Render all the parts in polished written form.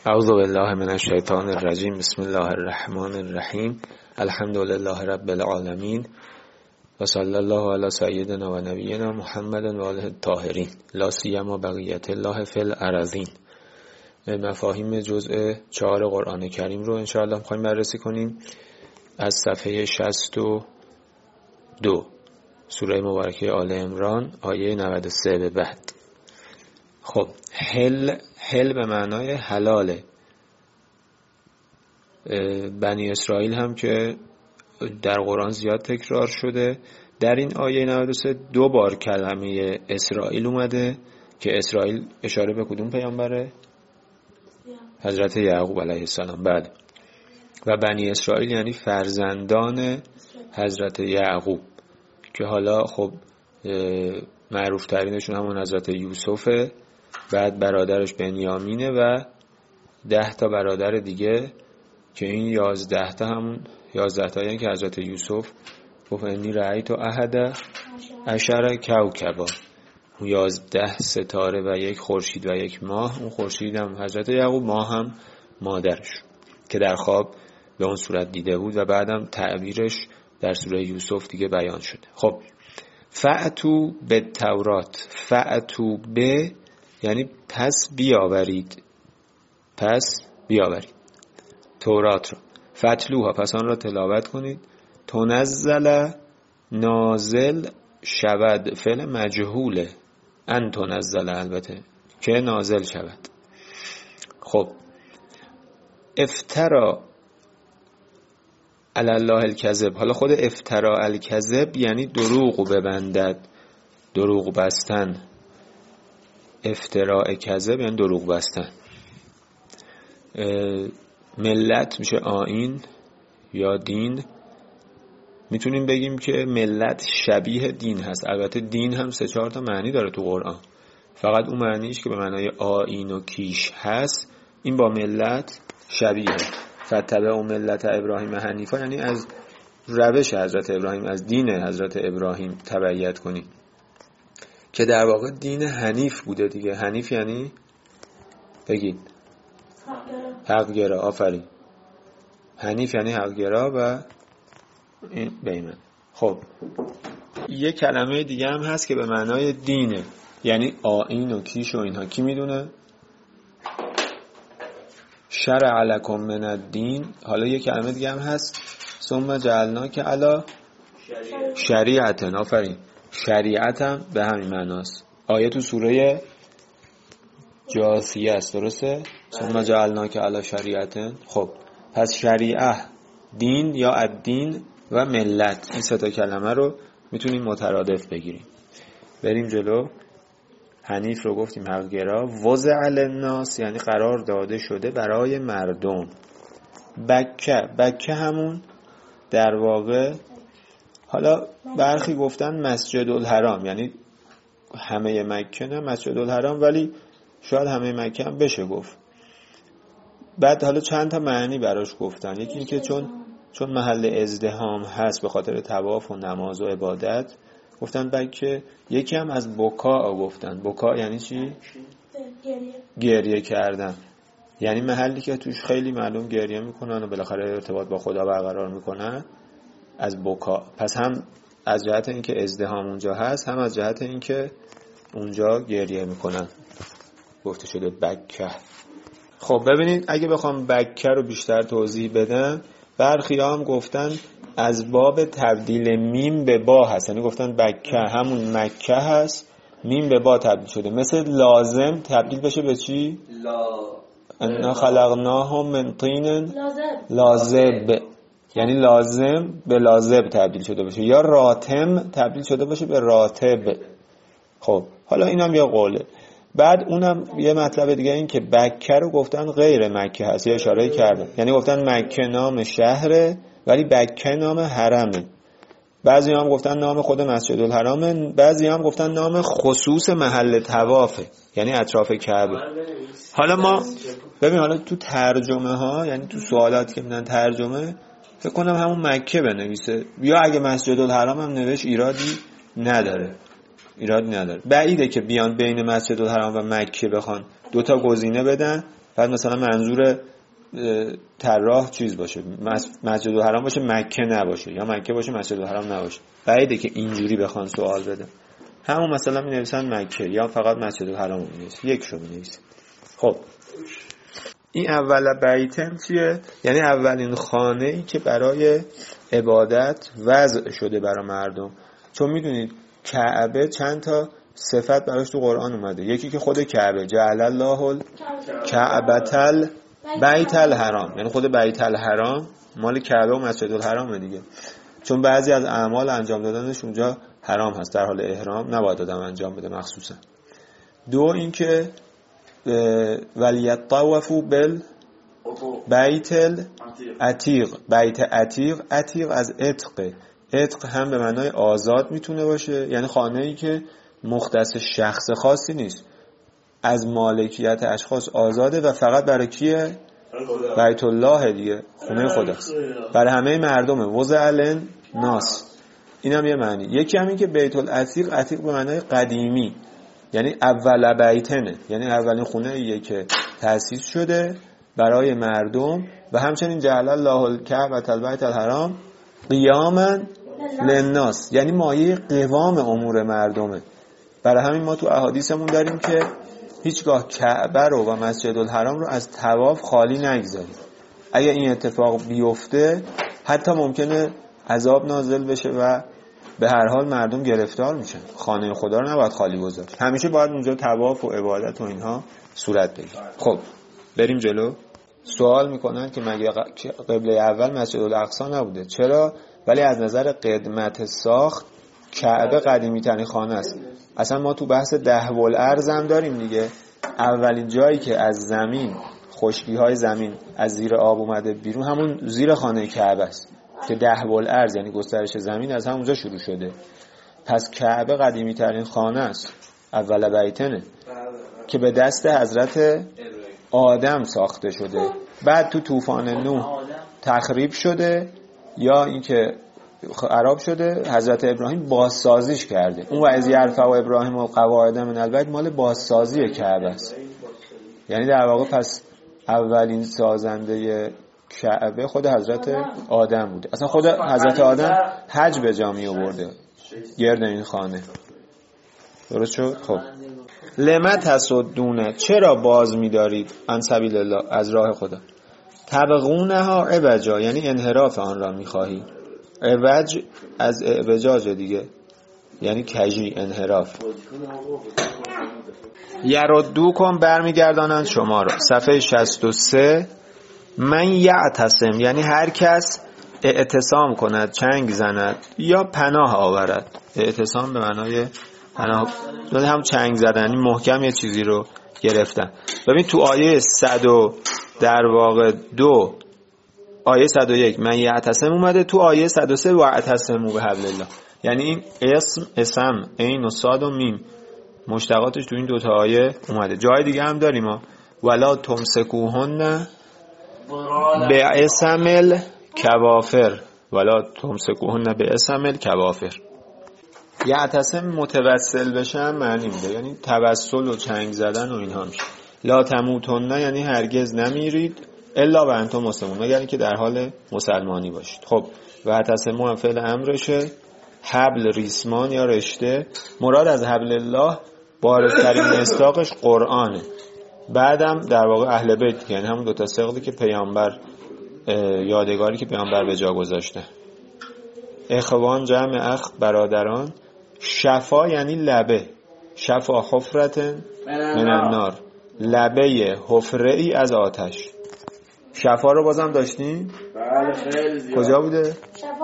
اعوذ بالله من الشیطان الرجیم. بسم الله الرحمن الرحیم. الحمد لله رب العالمین و صلی الله علی سیدنا و نبینا محمد و آله الطاهرین لا سیما بقیت الله فی الارضین. مفاهیم جزء 4 قرآن کریم رو انشاءالله می‌خوایم بررسی کنیم از صفحه 62 سوره مبارکه آل عمران آیه 93 به بعد. خب حل به معنای حلاله. بنی اسرائیل هم که در قرآن زیاد تکرار شده، در این آیه 93 2 بار کلمه اسرائیل اومده که اسرائیل اشاره به کدوم پیامبره؟ حضرت یعقوب علیه السلام. بعد و بنی اسرائیل یعنی فرزندان حضرت یعقوب که حالا خب معروف ترینشون همون حضرت یوسفه، بعد برادرش بنیامینه و 10 تا برادر دیگه که این 11 تا همون 11 تایی که حضرت یوسف گفت انی رأیت احد عشر کوکبا، 11 ستاره و 1 خورشید و 1 ماه. اون خورشید هم حضرت یعقوب، ماه هم مادرش که در خواب به اون صورت دیده بود و بعدم تعبیرش در سوره یوسف دیگه بیان شده. خب فأتو به تورات، فأتو به یعنی پس بیاورید، پس بیاورید تورات را، فتلوها پس آن را تلاوت کنید، تنزل نازل شود، فعل مجهوله، ان تنزل البته که نازل شود. خب افترا علی الله الکذب، حالا خود افترا الکذب یعنی دروغ ببندد، دروغ بستن. افتراء کذب یعنی دروغ بستن. ملت میشه آیین یا دین. میتونیم بگیم که ملت شبیه دین هست. البته دین هم 3-4 تا معنی داره تو قرآن، فقط اون معنیش که به معنای آیین و کیش هست این با ملت شبیه. فتبعوا ملت ابراهیم حنیفا یعنی از روش حضرت ابراهیم، از دین حضرت ابراهیم تبعیت کنید که در واقع دین حنیف بوده دیگه. حنیف یعنی بگید حق‌گرا. آفرین. حنیف یعنی حق‌گرا و این بیمن. خب یه کلمه دیگه هم هست که به معنای دینه، یعنی آیین و کیش و اینها. کی میدونه؟ شرع لکم من الدین. حالا یه کلمه دیگه هم هست ثم جعلناک علی شریعت. آفرین. شریعت هم به همین معناست. آیه تو سوره جاثیه است، درسته؟ ثم جعلناک علی شریعت. خب پس شریعه، دین یا الدین و ملت، این 3 تا کلمه رو میتونیم مترادف بگیریم. بریم جلو. حنیف رو گفتیم حق‌گرا. وضع للناس یعنی قرار داده شده برای مردم. بکه همون در واقع، حالا برخی گفتن مسجد الحرام یعنی همه مکه، نه مسجد الحرام ولی شاید همه مکه هم بشه گفت. بعد حالا چند تا معنی براش گفتن. یکی این که چون محل ازدحام هست به خاطر طواف و نماز و عبادت گفتن بکه. یکی هم از بکا گفتن. بکا یعنی چی؟ گریه کردن، یعنی محلی که توش خیلی معلوم گریه میکنن و بالاخره ارتباط با خدا برقرار میکنن، از بکا. پس هم از جهت اینکه ازدحام اونجا هست، هم از جهت اینکه اونجا گریه میکنن گفته شده بکه. خب ببینید اگه بخوام بکه رو بیشتر توضیح بدم، برخی‌ها هم گفتن از باب تبدیل میم به با هست، یعنی گفتن بکه همون مکه هست، میم به با تبدیل شده. مثل لازم تبدیل بشه به چی؟ انا خلقناهم من طین لازب، یعنی لازم به لازب تبدیل شده باشه، یا راتم تبدیل شده باشه به راتب. خب حالا اینم یه قوله. بعد اونم یه مطلب دیگه این که بکه رو گفتن غیر مکه هست، یه اشاره کردن، یعنی گفتن مکه نام شهره ولی بکه نام حرمه. بعضی هم گفتن نام خود مسجد الحرامه، بعضی هم گفتن نام خصوص محل طوافه، یعنی اطراف کعبه. حالا ما ببین، حالا تو ترجمه ها، یعنی تو سوالات که میدن ترجمه، فکر کنم همون مکه بنویسه، یا اگه مسجد الحرام هم نوشت ایرادی نداره. بعیده که بیان بین مسجد الحرام و مکه بخوان 2 تا گزینه بدن بعد مثلا منظور طراح چیز باشه، مسجد الحرام باشه مکه نباشه، یا مکه باشه مسجد الحرام نباشه. بعیده که اینجوری بخوان سوال بده. همون مثلا می‌نویسن مکه یا فقط مسجد الحرام می‌نویسن، یک شو می‌نویسن. خب این اول بیتن چیه؟ یعنی اولین خانه‌ای که برای عبادت وضع شده برای مردم. چون میدونید کعبه چند تا صفت براش تو قرآن اومده. یکی که خود کعبه، جعل الله الکعبة بیت الحرام، یعنی خود بیت الحرام مال کعبه و مسجد الحرام دیگه. چون بعضی از اعمال انجام دادنش اونجا حرام هست، در حال احرام نباید آدم انجام بده مخصوصا. دو اینکه ولیطوفوا بالبیت العتیق، بیت عتیق، عتیق از عتق، عتق هم به معنای آزاد میتونه باشه، یعنی خانه‌ای که مختص شخص خاصی نیست، از مالکیت اشخاص آزاده و فقط برای کیه؟ بیت الله دیگه، خونه خداست، برای همه مردمه، وضع للناس. این هم یه معنی. یکی هم این که بیت العتیق، عتیق به معنای قدیمی، یعنی اول بیتنه، یعنی اولین خونه ایه که تأسیس شده برای مردم. و همچنین جعل الله الکعبة البیت الحرام قیاما للناس، یعنی مایه قوام امور مردمه. برای همین ما تو احادیثمون داریم که هیچگاه کعبه رو و مسجد الحرام رو از طواف خالی نگذاریم. اگه این اتفاق بیفته حتی ممکنه عذاب نازل بشه و به هر حال مردم گرفتار میشن. خانه خدا رو نباید خالی گذاشت، همیشه باید اونجا طواف و عبادت و اینها صورت بگیره. خب بریم جلو. سوال میکنن که مگه قبله اول مسجد الاقصی نبوده؟ چرا؟ ولی از نظر قدمت ساخت کعبه قدیمی ترین خانه است. اصلا ما تو بحث دهو الارض هم داریم دیگه. اولین جایی که از زمین، خشکی های زمین از زیر آب اومده بیرون همون زیر خانه کعبه است که دهو الارض یعنی گسترش زمین از همونجا شروع شده. پس کعبه قدیمی ترین خانه است، اول بیتنه که به دست حضرت آدم ساخته شده، بعد تو طوفان نوح تخریب شده یا اینکه خراب شده، حضرت ابراهیم بازسازیش کرده. اون و از یرفع و ابراهیم و قواعد من البیت مال بازسازی کعبه است. یعنی در واقع پس اولین سازنده کعبه خود حضرت آدم بوده. اصلا خود حضرت آدم حج به جا می آورده گرد این خانه. درست شد؟ خب لما تصدون، چرا باز می دارید عن سبیل الله، از راه خدا، تبغونها عوجا، یعنی انحراف آن را می خواهی. عوج از اعوجاج دیگه، یعنی کجی، انحراف. یردوکم برمیگردانند شما را. صفحه 63. من یعتصم، یعنی هر کس اعتصام کند، چنگ زند یا پناه آورد. اعتصام به معنای پناه، یعنی هم چنگ زدن، یعنی محکم یه چیزی رو گرفتن. ببین تو آیه 100 در واقع 2 آیه 101 من یعتصم اومده، تو آیه 103 واعتصموا بحبل الله. یعنی این اسم عین و صاد و میم مشتقاتش تو این دو تا آیه اومده. جای دیگه هم داریم ها، ولا تمسکوهن باسم الکوافر، ولا تمسکوهن باسم الکوافر. یعتصم متوسل بشن معنی میده، یعنی توسل و چنگ زدن و اینها میشه. لا تموتن یعنی هرگز نمیرید الا و انتم مسلمون، مگر اینکه در حال مسلمانی باشید. خب و اعتصموا هم فعل امرشه. حبل ریسمان یا رشته، مراد از حبل الله بارزترین مصداقش قرآنه. بعدم در واقع اهل بیت، یعنی همون دو تا ثقلی که پیامبر، یادگاری که پیامبر به جا گذاشته. اخوان جمع اخ، برادران. شفا یعنی لبه، شفا حفرتن من النار، لبه حفره ای از آتش. شفا رو بازم داشتیم؟ بله خیلی زیاد. کجا بوده؟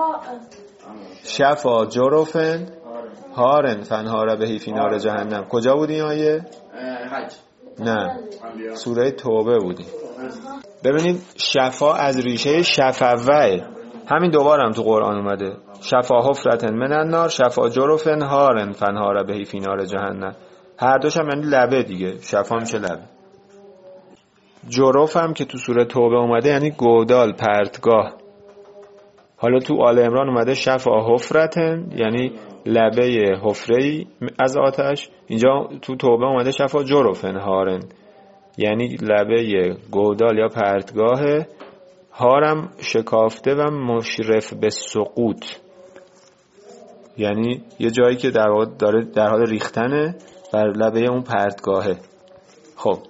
شفا جرفن هارن فنهار بهی فی نار جهنم. کجا بودی این آیه؟ حج. نه، سوره توبه بودی. ببینید شفا از ریشه شفوه، همین دوباره هم تو قرآن اومده. شفا حفرتن من النار، شفا جرفن هارن فنهار بهی فی نار جهنم. هر دوش هم یعنی لبه دیگه، شفا میشه لبه. جرف هم که تو سوره توبه اومده یعنی گودال، پرتگاه. حالا تو آل عمران اومده شفا حفرتن یعنی لبه حفره‌ای از آتش. اینجا تو توبه اومده شفا جرفن هارن، یعنی لبه گودال یا پرتگاه، هارم شکافته و مشرف به سقوط، یعنی یه جایی که در واقع داره در حال ریختنه بر لبه اون پرتگاهه. خب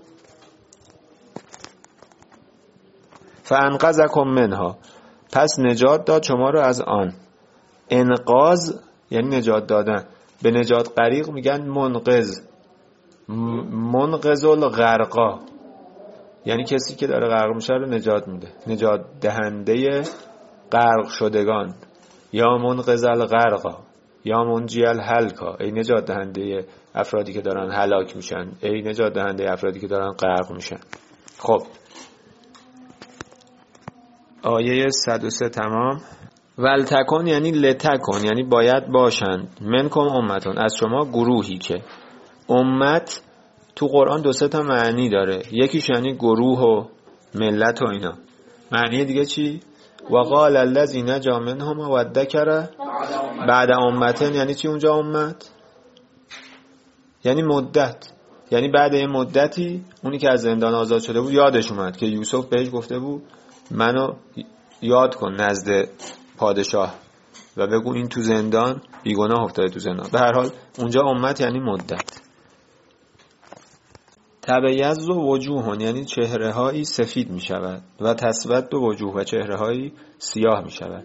فانقذکم منها، پس نجات داد شما رو از آن. انقاذ یعنی نجات دادن. به نجات غریق میگن منقذ، منقذ الغرقا، یعنی کسی که داره غرق میشه رو نجات میده، نجات دهنده غرق شدگان. یا منقذ الغرقا یا منجی الهلکا، ای نجات دهنده افرادی که دارن هلاک میشن، ای نجات دهنده افرادی که دارن غرق میشن. خب آیه 103 تمام. ولتکن یعنی لتکن، یعنی باید باشند، منکم امتون، از شما گروهی که. امت تو قرآن 2 تا معنی داره، یکیش یعنی گروه و ملت و اینا. معنی دیگه چی؟ وقال الذی نجا منهم و ذکر بعد امتن، یعنی چی اونجا امت؟ یعنی مدت، یعنی بعد یه مدتی اونی که از زندان آزاد شده بود یادش اومد که یوسف بهش گفته بود منو یاد کن نزد پادشاه و بگو این تو زندان بیگناه افتاده تو زندان. به هر حال اونجا امت یعنی مدت. تبیض وجوه یعنی چهره هایی سفید می شود و تسود وجوه و چهره هایی سیاه می شود.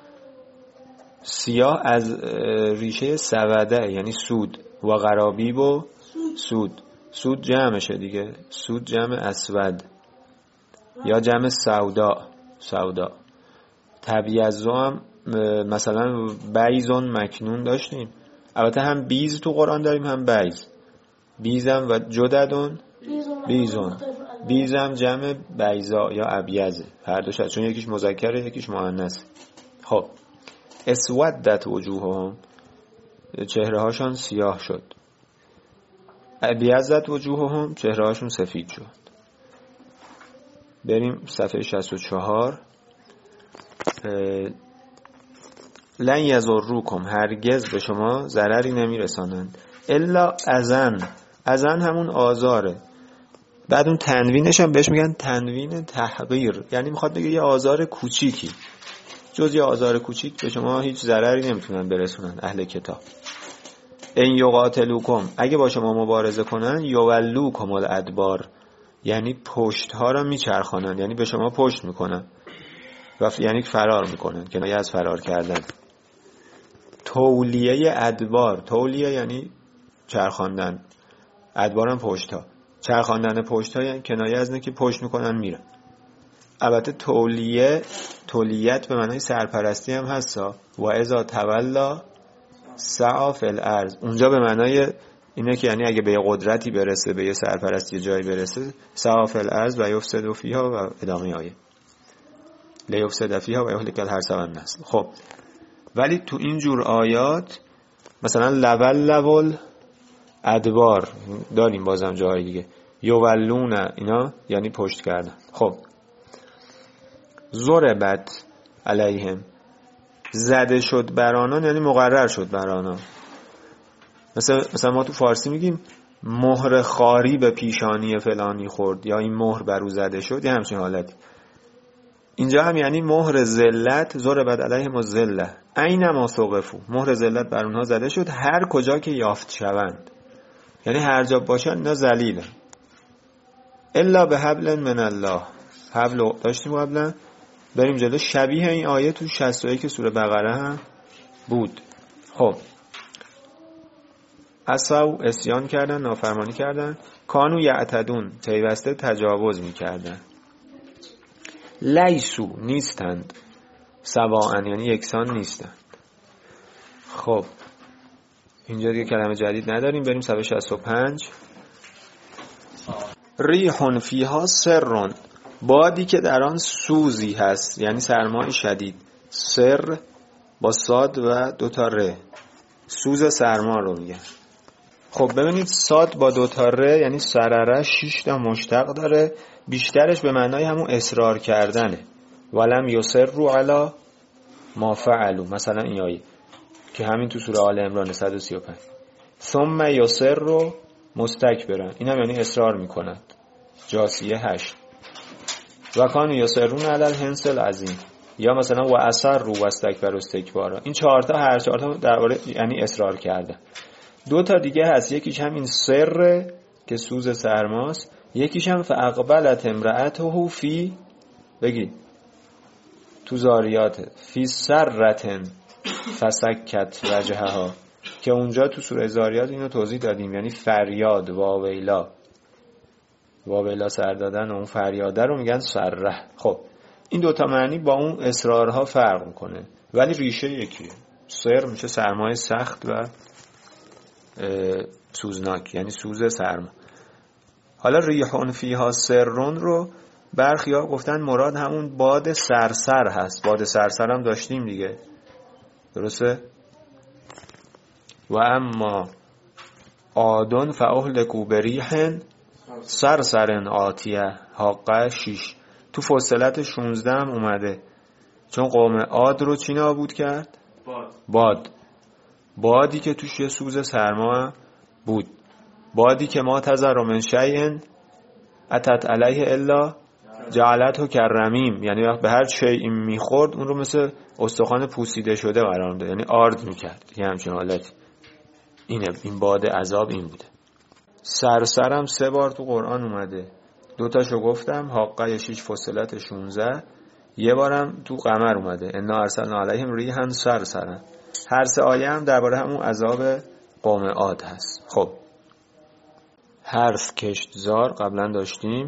سیاه از ریشه سوده یعنی سود و غرابیب و سود. سود جمعشه دیگه، سود جمع اسود یا جمع سودا. تبیض هم مثلا بیضون مکنون داشتیم، البته هم بیز تو قرآن داریم هم بیز. بیزم و جددون بیزون، بیزم جمع بیزا یا ابیزه، هر دوش هست چون یکیش مذکره یکیش مؤنث. خب اسودت وجوههم، چهره هاشون سیاه شد. ابیزت وجوههم، چهره هاشون سفید شد. بریم صفحه 64. لن یضروکم، هرگز به شما ضرری نمیرسانند، الا اذن همون آزاره. بعد اون تنوینش هم بهش میگن تنوین تحقیر، یعنی میخواد بگه یه آزار کوچیکی، جز یه آزار کوچیک به شما هیچ ضرری نمیتونن برسونن اهل کتاب. ان یقاتلوکم، اگه با شما مبارزه کنن، یولوکم الادبار، یعنی پشت ها را میچرخانن، یعنی به شما پشت میکنن و یعنی فرار میکنن، کنایه از فرار کردن. تولیه ادبار، تولیه یعنی چرخاندن، ادبارم پشت ها، چرخاندن پشت ها یعنی کنایه از اینه که پشت میکنن میرن. البته تولیت به معنای سرپرستی هم هستا. و اذا تولا سعی فی الارض، اونجا به معنای اینه که یعنی اگه به یه قدرتی برسه، به یه سرپرستی جایی برسه، سعی فی الارض و یفسد فیها و ادامه آیه لیفسد فیها و یهلک الحرث و النسل. خب ولی تو این جور آیات مثلا لول ادبار داریم، بازم جاهای دیگه یولون، اینا یعنی پشت کردن. خب ضربت علیهم، زده شد بر آنان یعنی مقرر شد بر آنان. مثلا ما تو فارسی میگیم مهر خاری به پیشانی فلانی خورد، یا این مهر بر او زده شد، یه همچین حالتی. اینجا هم یعنی مهر ذلت، ضربت علیهم الذله اینما ثقفوا، مهر ذلت بر اونها زده شد هر کجا که یافت شوند، یعنی هر جا باشن اینا ذلیلن. الا به حبل من الله، حبل داشتیم قبلا، بریم جلو. شبیه این آیه تو 61 سوره بقره هم بود. خب عصوا، اسیان کردن، نافرمانی کردن. کانو یعتدون، پیوسته تجاوز میکردن. لیسو، نیستند. سواء یعنی یکسان نیستند. خب اینجا دیگه کلمه جدید نداریم، بریم صفحه 65. ریحون فیها سرون، بادی که در آن سوزی هست، یعنی سرمای شدید. سر با صاد و 2 تا ر، سوز سرما رو میگن. خب ببینید صاد با 2 تا ر یعنی سرره، 6 تا مشتق داره، بیشترش به معنای همون اصرار کردنه. ولم یصروا علی ما فعلوا، مثلا این آیه که همین تو سوره آل عمران 135. ثم یصروا مستکبرا، این هم یعنی اصرار میکند. جاسیه 8 و کانوا یصرون علی الحنث العظیم، یا مثلا و اصروا واستکبروا استکبارا. این 4 تا هر 4 تا درباره یعنی اصرار کردن. 2 تا دیگه هست، یکیش هم این سر که سوز سرماست، یکیش هم فاقبلت امرأته فی بگی تو زاریات فی سرتن فسکت وجهها، که اونجا تو سوره زاریات اینو توضیح دادیم، یعنی فریاد، واویلا سر دادن، اون فریاده رو میگن سره. خب این 2 تا معنی با اون اصرارها فرق میکنه ولی ریشه یکیه. سر میشه سرمای سخت و سوزناک، یعنی سوز سرما. حالا ریحون فیها سرون رو برخیا گفتن مراد همون باد سرسر هست. باد سرسر هم داشتیم دیگه، درسته؟ و اما عادن فاهلکوا بریح سرسر آتیه حاقه 6 تو فصلت 16 هم اومده، چون قوم عاد رو چی نابود کرد؟ بادی که توش یه سوز سرما بود، بادی که ما تذر من شیء اتت علیه الا جعلته کرمیم، یعنی وقت به هر شیء میخورد اون رو مثل استخوان پوسیده شده قرار میداد، یعنی آرد میکرد. یه همچین حالتی. این باد عذاب این بوده. سرسرم 3 بار تو قرآن اومده، 2 تاشو گفتم، حاقه 6 فصلت 16، یه بارم تو قمر اومده انا ارسلنا علیهم ریحا سرسرا. هر 3 آیه هم درباره همون عذاب قوم عاد هست. خب حرف کشتزار قبلا داشتیم.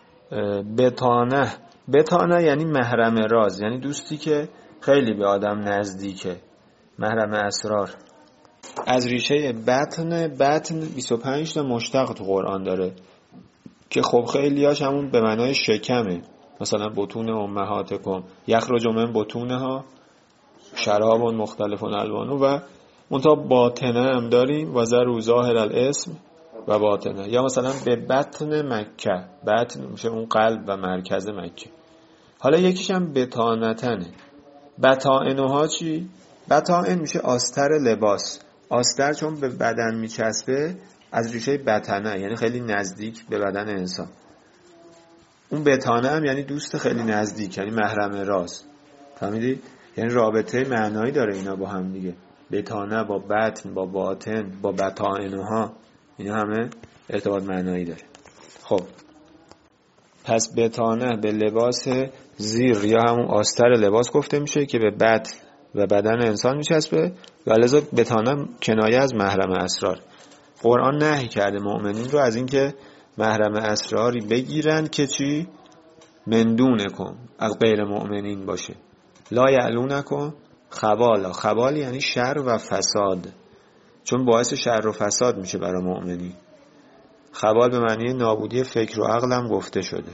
بتانه یعنی محرم راز، یعنی دوستی که خیلی به آدم نزدیکه، محرم اسرار. از ریشه بطن 25 تا مشتق تو قرآن داره که خب خیلی هاش همون به معنای شکمه، مثلا بطون امهاتکم یخرج من بطونها شراب مختلف الوانه، و منتها باطنه هم داریم و ذروا ظاهر الاسم و باطنه، یا مثلا به بطن مکه، بطن میشه اون قلب و مرکز مکه. حالا یکیش هم بطانتنه. بطائنها چی؟ بطائن میشه آستر لباس. آستر چون به بدن میچسبه از ریشه بطنه، یعنی خیلی نزدیک به بدن انسان. اون بطانه هم یعنی دوست خیلی نزدیک، یعنی محرم راز. فهمیدی؟ یعنی رابطه معنایی داره اینا با هم دیگه. بطانه با بطن، با باطن، با بطائنها، اینا همه ارتباط معنایی داره. خب پس بطانه به لباس زیر یا همون آستر لباس گفته میشه که به بطن و بدن انسان میچسبه، و لذا بطانه کنایه از محرم اسرار. قرآن نهی کرده مؤمنین رو از اینکه محرم اسراری بگیرن که چی؟ من دونکم، از غیر مؤمنین باشه. لا یعلونکم خبالا. خبال یعنی شر و فساد، چون باعث شر و فساد میشه برای مؤمنین. خبال به معنی نابودی فکر و عقل هم گفته شده.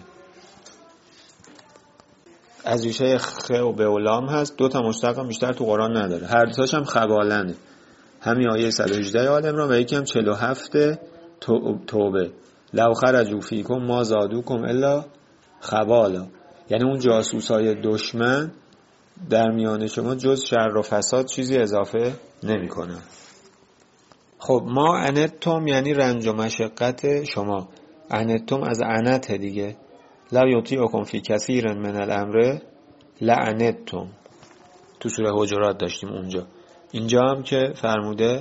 از ریشه خ و بولام هست. 2 تا مشتق هم بیشتر تو قرآن نداره، هر دوتاش هم خبالنه. همین آیه 118 آل عمران و یکی هم 47 توبه. لو خرجوا فیکم ما زادوکم الا خبالا، یعنی اون جاسوسای دشمن در میان شما جز شر و فساد چیزی اضافه نمی کنن. خب ما انتم یعنی رنج و مشقت شما. انتم از عنت دیگه. لو یطیعکم فی کثیر من الامر لعنتم، تو سوره حجرات داشتیم اونجا. اینجا هم که فرموده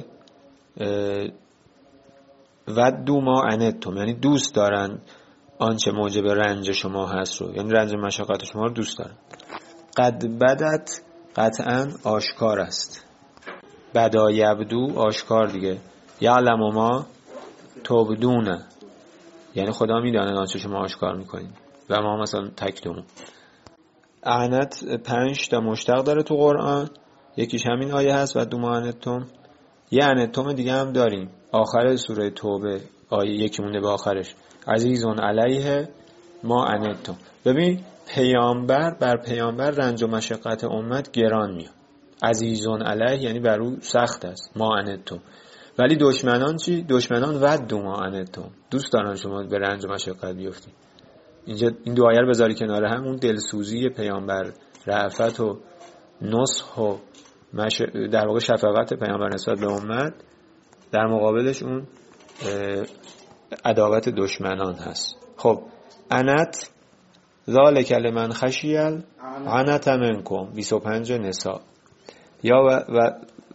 ودوا ما انتم، یعنی دوست دارن آنچه موجب رنج شما هست رو، یعنی رنج مشقت شما رو دوست دارن. قد بدت قطعا آشکار است. بدا یبدو آشکار دیگه. یعلم ما تبدون، یعنی خدا میدانه آنچه شما آشکار میکنین و ما مثلا تکتمون. اعنت 5 تا مشتق داره تو قرآن، یکیش همین آیه هست ودوا ما انتم. یه انتم دیگه هم داریم آخر سوره توبه، آیه یکی مونده به آخرش، عزیزون علیه ما انتم. ببین پیامبر بر پیامبر رنج و مشقت امت گران میاد. عزیزون علیه یعنی بر او سخت است، ما انتم. ولی دشمنان چی؟ دشمنان ودوا ما انتم، دوست دارن شما به رنج و مشقت بیفتید. اینجا این دو آیه رو بذاری کنار هم، اون دلسوزی پیامبر، رأفت و نصح و در واقع شفقت پیامبر نسبت به امت، در مقابلش اون عداوت دشمنان هست. خب انت ذالک لمن خشی العنت منکم 25 نساء یا و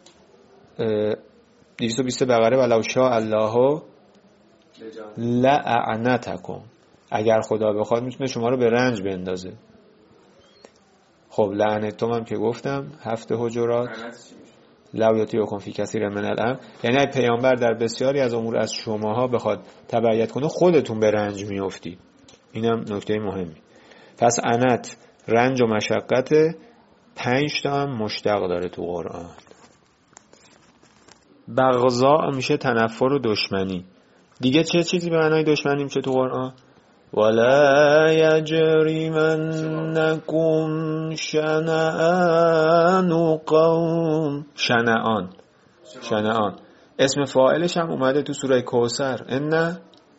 220 بقره ولو شاء الله لعنتکم اگر خدا بخواد میتونه شما رو به رنج بندازه. خب لعنتم هم که گفتم 7 حجرات لو یاتیکم فی کثیر من الامر، یعنی اگه پیامبر در بسیاری از امور از شماها بخواد تبعیت کنه خودتون به رنج میافتید. اینم نکته مهمی. پس عنت رنج و مشقت 5 تا هم مشتق داره تو قرآن. بغضا میشه تنفر و دشمنی. دیگه چه چیزی به معنای دشمنی میشه تو قرآن؟ ولا یجرمنکم شنآن قوم. شنآن اسم فاعلش هم اومده تو سوره کوثر، ان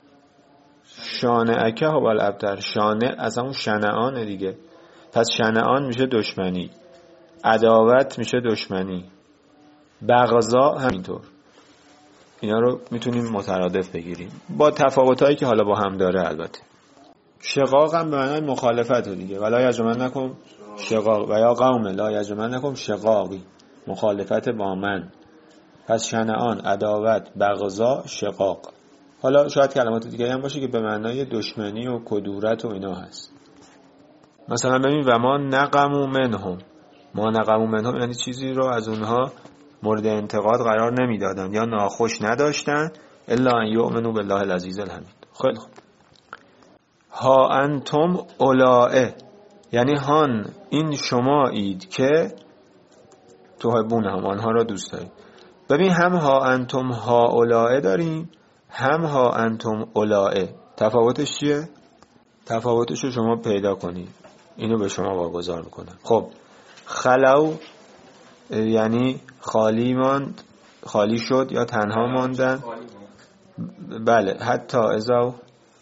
شانئک هو الابتر. شانع از همون شنآن دیگه. پس شنآن میشه دشمنی، عداوت میشه دشمنی، بغضا همینطور. اینا رو میتونیم مترادف بگیریم با تفاوتایی که حالا با هم داره. البته شقاق هم به معنای مخالفت دیگه. ولا یجرمنکم شقاق و یا قوم لا یجرمنکم شقاقی، مخالفت با من. پس شنآن عداوت، بغضا، شقاق. حالا شاید کلمات دیگه هم باشه که به معنای دشمنی و کدورت و اینا هست. مثلا ببین و ما نقموا منهم. ما نقموا منهم یعنی چیزی رو از اونها مورد انتقاد قرار نمیدادن یا ناخوش نداشتن الا ان یؤمنوا بالله العزیز الحمید. خیلی خوب. ها انتم اولائه یعنی هان این شمایید که تحبون هم آنها را دوست دارید. ببین هم ها انتم ها اولائه داریم، هم ها انتم اولائه. تفاوتش چیه؟ تفاوتش رو شما پیدا کنید، اینو به شما واگذار میکنم. خب خلو یعنی خالی ماند، خالی شد یا تنها ماندن. بله حتی ازا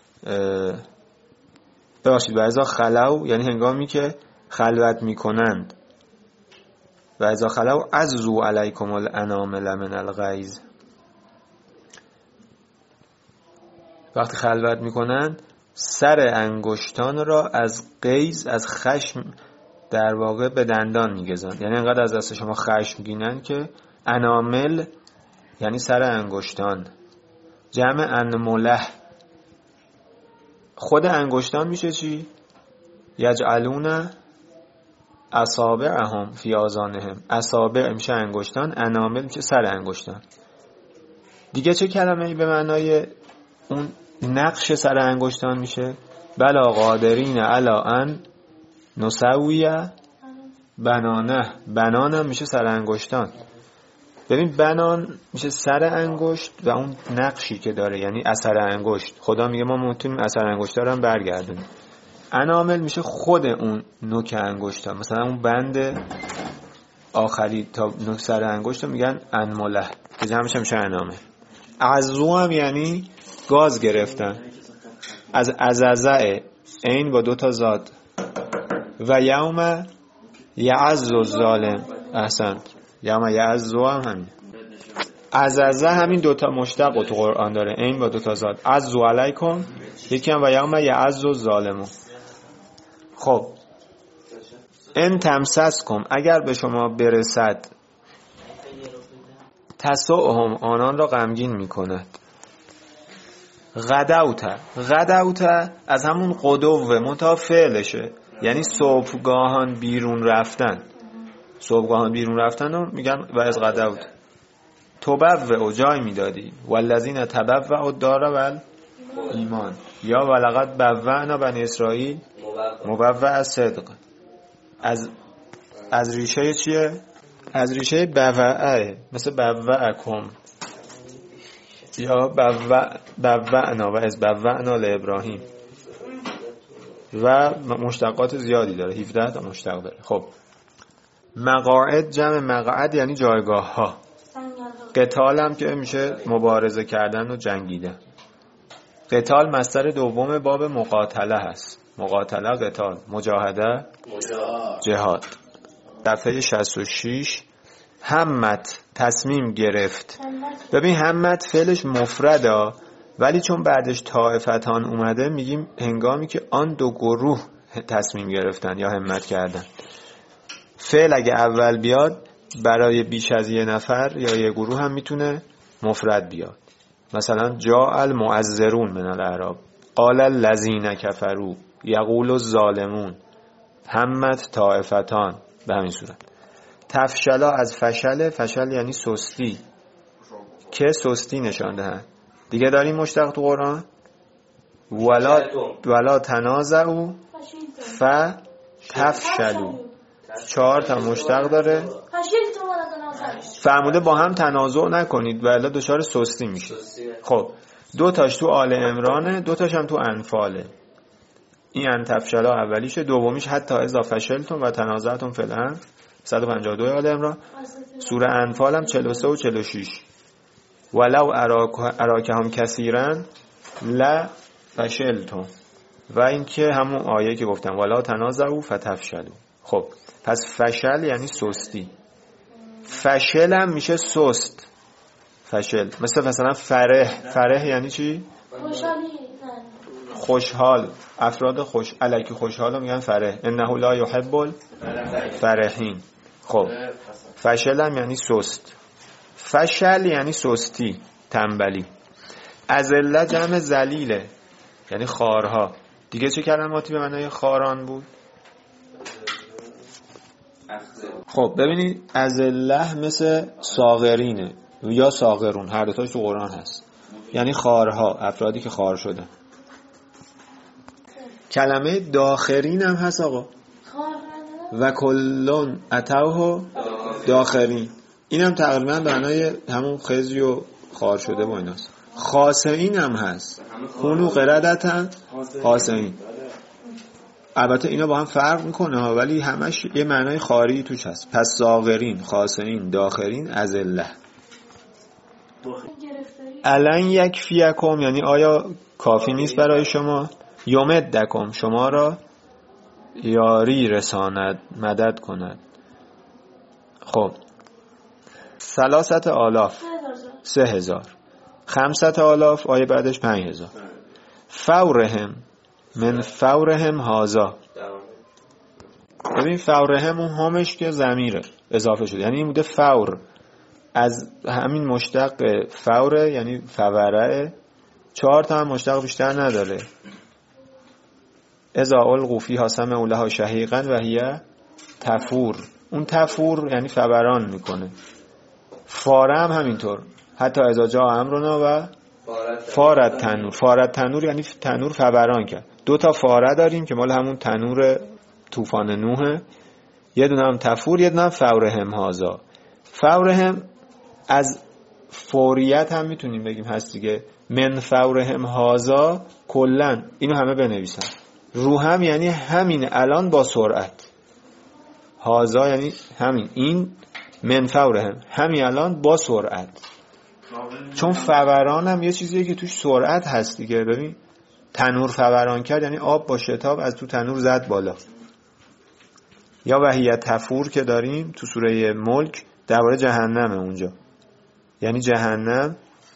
ببخشید و ازا خلو یعنی هنگامی که خلوت میکنند. و ازا خلو عزو علیکم الانامل من الغیظ. وقتی خلوت میکنند سر انگشتان را از غیظ، از خشم در واقع به دندان میگذارن. یعنی انقدر از دست شما خشمگینن که انامل یعنی سر انگشتان، جمع انمله. خود انگشتان میشه چی؟ یجعلون اصابعهم فی آذانهم. اصابع میشه انگشتان، انامل میشه سر انگشتان. دیگه چه کلمه‌ای به معنای اون نقش سر انگشتان میشه؟ بلا قادرین علی ان نسویه بنانه. بنانم میشه سر انگشتان. ببین بنان میشه سر انگشت و اون نقشی که داره یعنی اثر انگشت. خدا میگه ما میتونیم اثر انگشتا رو هم برگردونیم. انامل میشه خود اون نوک انگشتا، مثلا اون بند آخری تا نوک سر انگشت رو میگن انمله که جمعش میشه انامل. عزو هم یعنی گاز گرفتن. از عززه عین با 2 زاد. و یوم یعز الظالم. احسنت. یوم یعز هم همین. عززه همین 2 مشتق تو قرآن داره، عین با 2 زاد. عزو علیکم یکی هم و یوم یعز الظالم. خب ان تمسسکم اگر به شما برسد تسؤهم آنان را غمگین میکند. غدوت از همون قدوه منتها فعلشه، یعنی صبحگاهان بیرون رفتن. صبحگاهان بیرون رفتن رو میگن و از غدوت. تبوء جای میدادی والذین تبوء الدار والایمان یا ولقد بوأنا بنی اسرائیل مبوء صدق. از ریشه چیه؟ از ریشه بوأه، مثل بوأکم یا بوأنا و از بوأنا لابراهیم و مشتقات زیادی داره، 17 تا مشتق داره. خب مقاعد جمع مقعد یعنی جایگاه ها. قتال هم که میشه مبارزه کردن و جنگیدن. قتال مصدر دوم باب مقاتله هست. مقاتله قتال، مجاهده جهاد. صفحه 66 همت تصمیم گرفت. ببین همت فعلش مفرده ولی چون بعدش طائفتان اومده میگیم هنگامی که آن دو گروه تصمیم گرفتن یا همت کردن. فعل اگه اول بیاد برای بیش از یه نفر یا یه گروه هم میتونه مفرد بیاد. مثلا جاء المعذرون من الاعراب، قال الذین کفروا، یقول الظالمون، همت طائفتان. به همین صورت. تفشلا از فشل، فشل یعنی سستی، که سستی نشان دهند. دیگه داریم مشتق تو قرآن، ولا تنازعوا فتفشلوا. 4 تا مشتق داره. فرموده با هم تنازع نکنید و الا دچار سستی میشه. خب 2 تاش تو آل عمرانه، 2 تاش هم تو انفاله. این انتفشلا اولیشه، دومیش حتی اذا فشلتم و تنازعتم فی الامر 152 آل عمران. سوره انفال هم 43 و 46. ولو اراکهم کثیرا لا فشلتم. و این که همون آیه که گفتم ولا تنازعوا فتفشلوا. خب پس فشل یعنی سستی. فشل هم میشه سست. فشل مثلا فرح یعنی چی؟ خوشحال. افراد الکی خوشحال میگن فرح. انه لا یحب الفرحین. خب فشل هم یعنی سست. فشل یعنی سستی، تنبلی. اذله جمع ذلیله یعنی خارها. دیگه چه کلماتی به معنای خاران بود؟ خب ببینید اذله مثل صاغرینه یا صاغرون، هر دو تاش تو قرآن هست، یعنی خارها، افرادی که خار شدن. کلمه داخرین هم هست آقا، و کلون اتوه داخرین. این هم تقریبا به معنای همون خزی و خار شده با ایناست. خاسئین هم هست، خونو قردتن خاسئین. البته اینا با هم فرق میکنه ولی همش یه معنای خاری توش هست. پس صاغرین، خاسئین، داخرین، اذله. الان یکفیکم یعنی آیا کافی نیست برای شما؟ یمدکم شما را یاری رساند، مدد کند. خب 3,000 3,000 5,000 آیه بعدش 5,000. فورهم من فورهم هازا. ببین فورهم اون همش که ضمیره اضافه شده، یعنی این بوده فور، از همین مشتق فوره یعنی فوره. 4 تا هم مشتق بیشتر نداره. اذا القوا فیها سمعوا لها شهیقا و هی تفور. اون تفور یعنی فوران میکنه. فاره هم همینطور، حتی اذا جاء امرنا و فارت تنور. فارت تنور یعنی تنور فوران کرد. 2 تا فاره داریم که مال همون تنور طوفان نوحه. یه دونه هم تفور، یه دونه هم فورهم هازا. فورهم از فوریت هم میتونیم بگیم هست دیگه. من فورهم هازا کلن اینو همه بنویسن. روهم یعنی همین الان با سرعت. هازا یعنی همین، این من فورهم همین الان با سرعت. چون فوران هم یه چیزیه که توش سرعت هست دیگه. ببین تنور فوران کرد یعنی آب با شتاب از تو تنور زد بالا. یا وحیت تفور که داریم تو سوره ملک درباره جهنمه اونجا، یعنی جهنم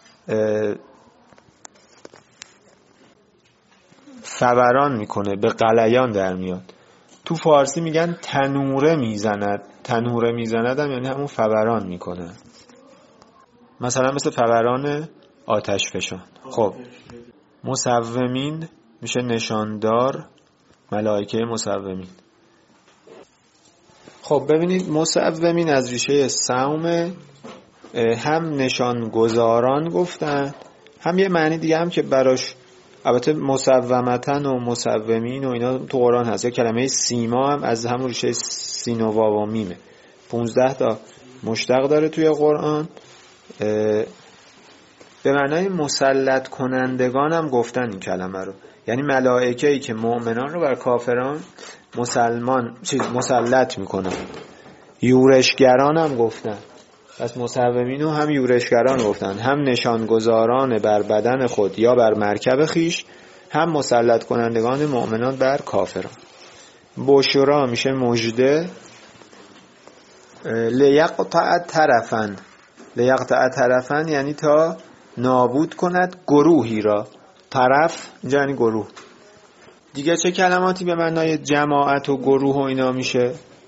فوران میکنه، به قلیان در میاد. تو فارسی میگن تنوره میزند. تنوره میزند هم یعنی همون فوران میکنه، مثلا مثل فوران آتش فشان. خب مصومین میشه نشاندار، ملائکه مصومین. خب ببینید مصومین از ریشه صوم، هم نشانگزاران گفتن، هم یه معنی دیگه هم که براش البته مصومتن و مصومین و اینا تو قرآن هست. یا کلمه سیما هم از همون ریشه سین و واو و میمه. 15 تا مشتق داره توی قرآن. به معنای مسلط کنندگان هم گفتن این کلمه رو، یعنی ملائکه‌ای که مؤمنان رو بر کافران مسلط میکنن. یورشگران هم گفتن. پس مصومین رو هم یورشگران گفتن، هم نشانگزاران بر بدن خود یا بر مرکب خیش، هم مسلط کنندگان مؤمنان بر کافران. بشرا میشه مژده. لیقطع طرفن. لیقطع طرفن یعنی تا نابود کند گروهی را. طرف اینجا یعنی گروه. دیگه چه کلماتی به معنای جماعت و گروه و اینا میشه؟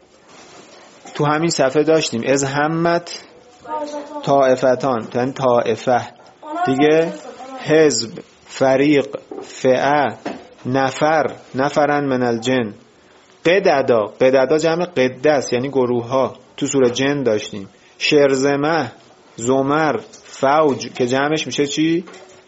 تو همین صفحه داشتیم از همت طائفتان، یعنی طائفه. دیگه حزب، فریق، فئه، نفرن من الجن. قددا جمع قده است، یعنی گروه ها. تو سوره جن داشتیم. شرذمه، زمر، فوج که جمعش میشه چی؟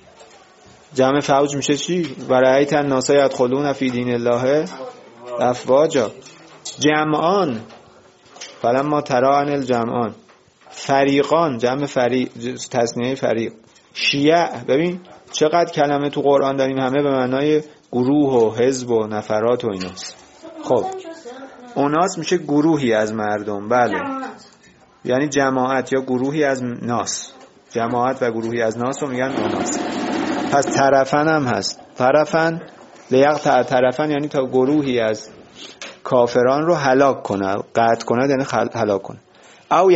جمع فوج میشه چی؟ ورأیت الناس یدخلون فی دین الله افواجا. جمعان، فلما تراءى الجمعان. فریقان، جمع فریق، تثنیه فریق. شیع، ببین چقدر کلمه تو قرآن داریم همه به معنای گروه و حزب و نفرات و ایناست. خب اوناس میشه گروهی از مردم. بله، یعنی جماعت یا گروهی از ناس. جماعت و گروهی از ناس رو میگن اوناس. پس طرفن هم هست. طرفن لیقطع طرفن یعنی تا گروهی از کافران رو هلاک کنه. قطع کنه یعنی هلاک کنه. او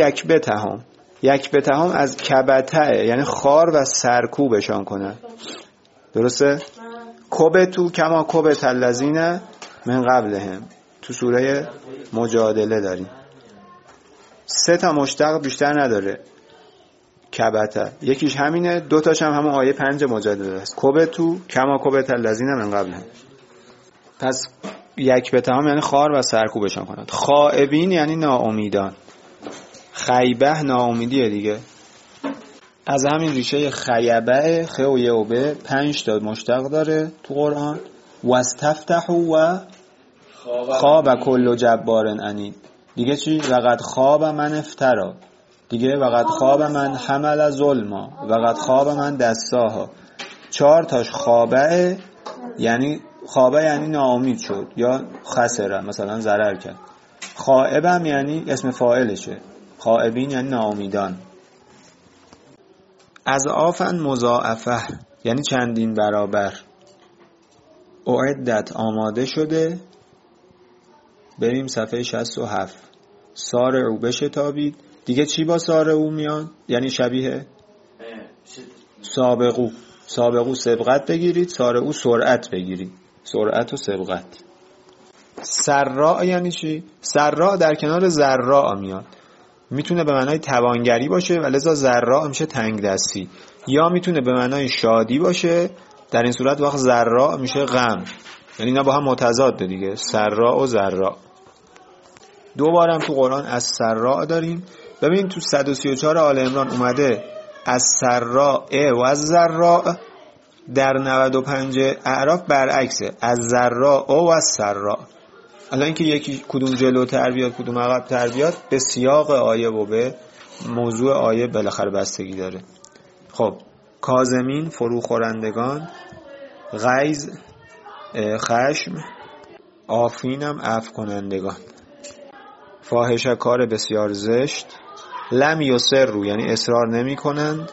یکبتهم از کبته یعنی خار و سرکوبشان کنه. درسته؟ کبتو کما کبت الذین من قبلهم. تو سوره مجادله داریم. 3 تا مشتق بیشتر نداره کبته. یکیش همینه، 2 تاش هم همون آیه 5 مجادله است. کبتو کما کبت الذین من قبلهم. پس یکبتهم یعنی خار و سرکوبشان کنند. خائبین یعنی ناامیدان. خیبه ناامیدیه دیگه. از همین ریشه خیبه، خ و ی و ب 5 تا مشتق داره تو قرآن. واستفتحوا و خواب کل جبار عنید. دیگه چی؟ وقد خواب من افترا. دیگه وقد خواب من حمل ظلما. وقد خواب من دساها. 4 تاش خوابه، یعنی خوابه یعنی ناامید شد یا خسره، مثلا ضرر کرد. خائبم یعنی اسم فاعلشه. خائبین یعنی ناامیدان. اضعافن مضاعفه یعنی چندین برابر. اعدت آماده شده. بریم صفحه 67. سارعو بشتابید. دیگه چی با سارعو میاد؟ یعنی شبیه سابقو سبقت بگیرید، سارعو سرعت بگیرید. سرعت و سبقت. سراء یعنی چی؟ سراء در کنار ذراء میاد. میتونه به معنای توانگری باشه و لذا ذراء میشه تنگ دستی، یا میتونه به معنای شادی باشه. در این صورت وقت ذراء میشه غم. یعنی اینا با هم متضاد دیگه، سراء و ذراء. 2 بار هم تو قرآن از سراء داریم. ببین تو 134 آل عمران اومده از سراء و از ذراء. در 95 اعراف برعکسه، از ذراء و از سراء. الان اینکه یکی کدوم جلوتر بیاد کدوم عقب‌تر بیاد به سیاق آیه و به موضوع آیه بالاخره بستگی داره. خب کاظمین فروخورندگان، غیظ خشم، عافینم عفو کنندگان. فاحشه کار بسیار زشت. لم یصروا یعنی اصرار نمی کنند.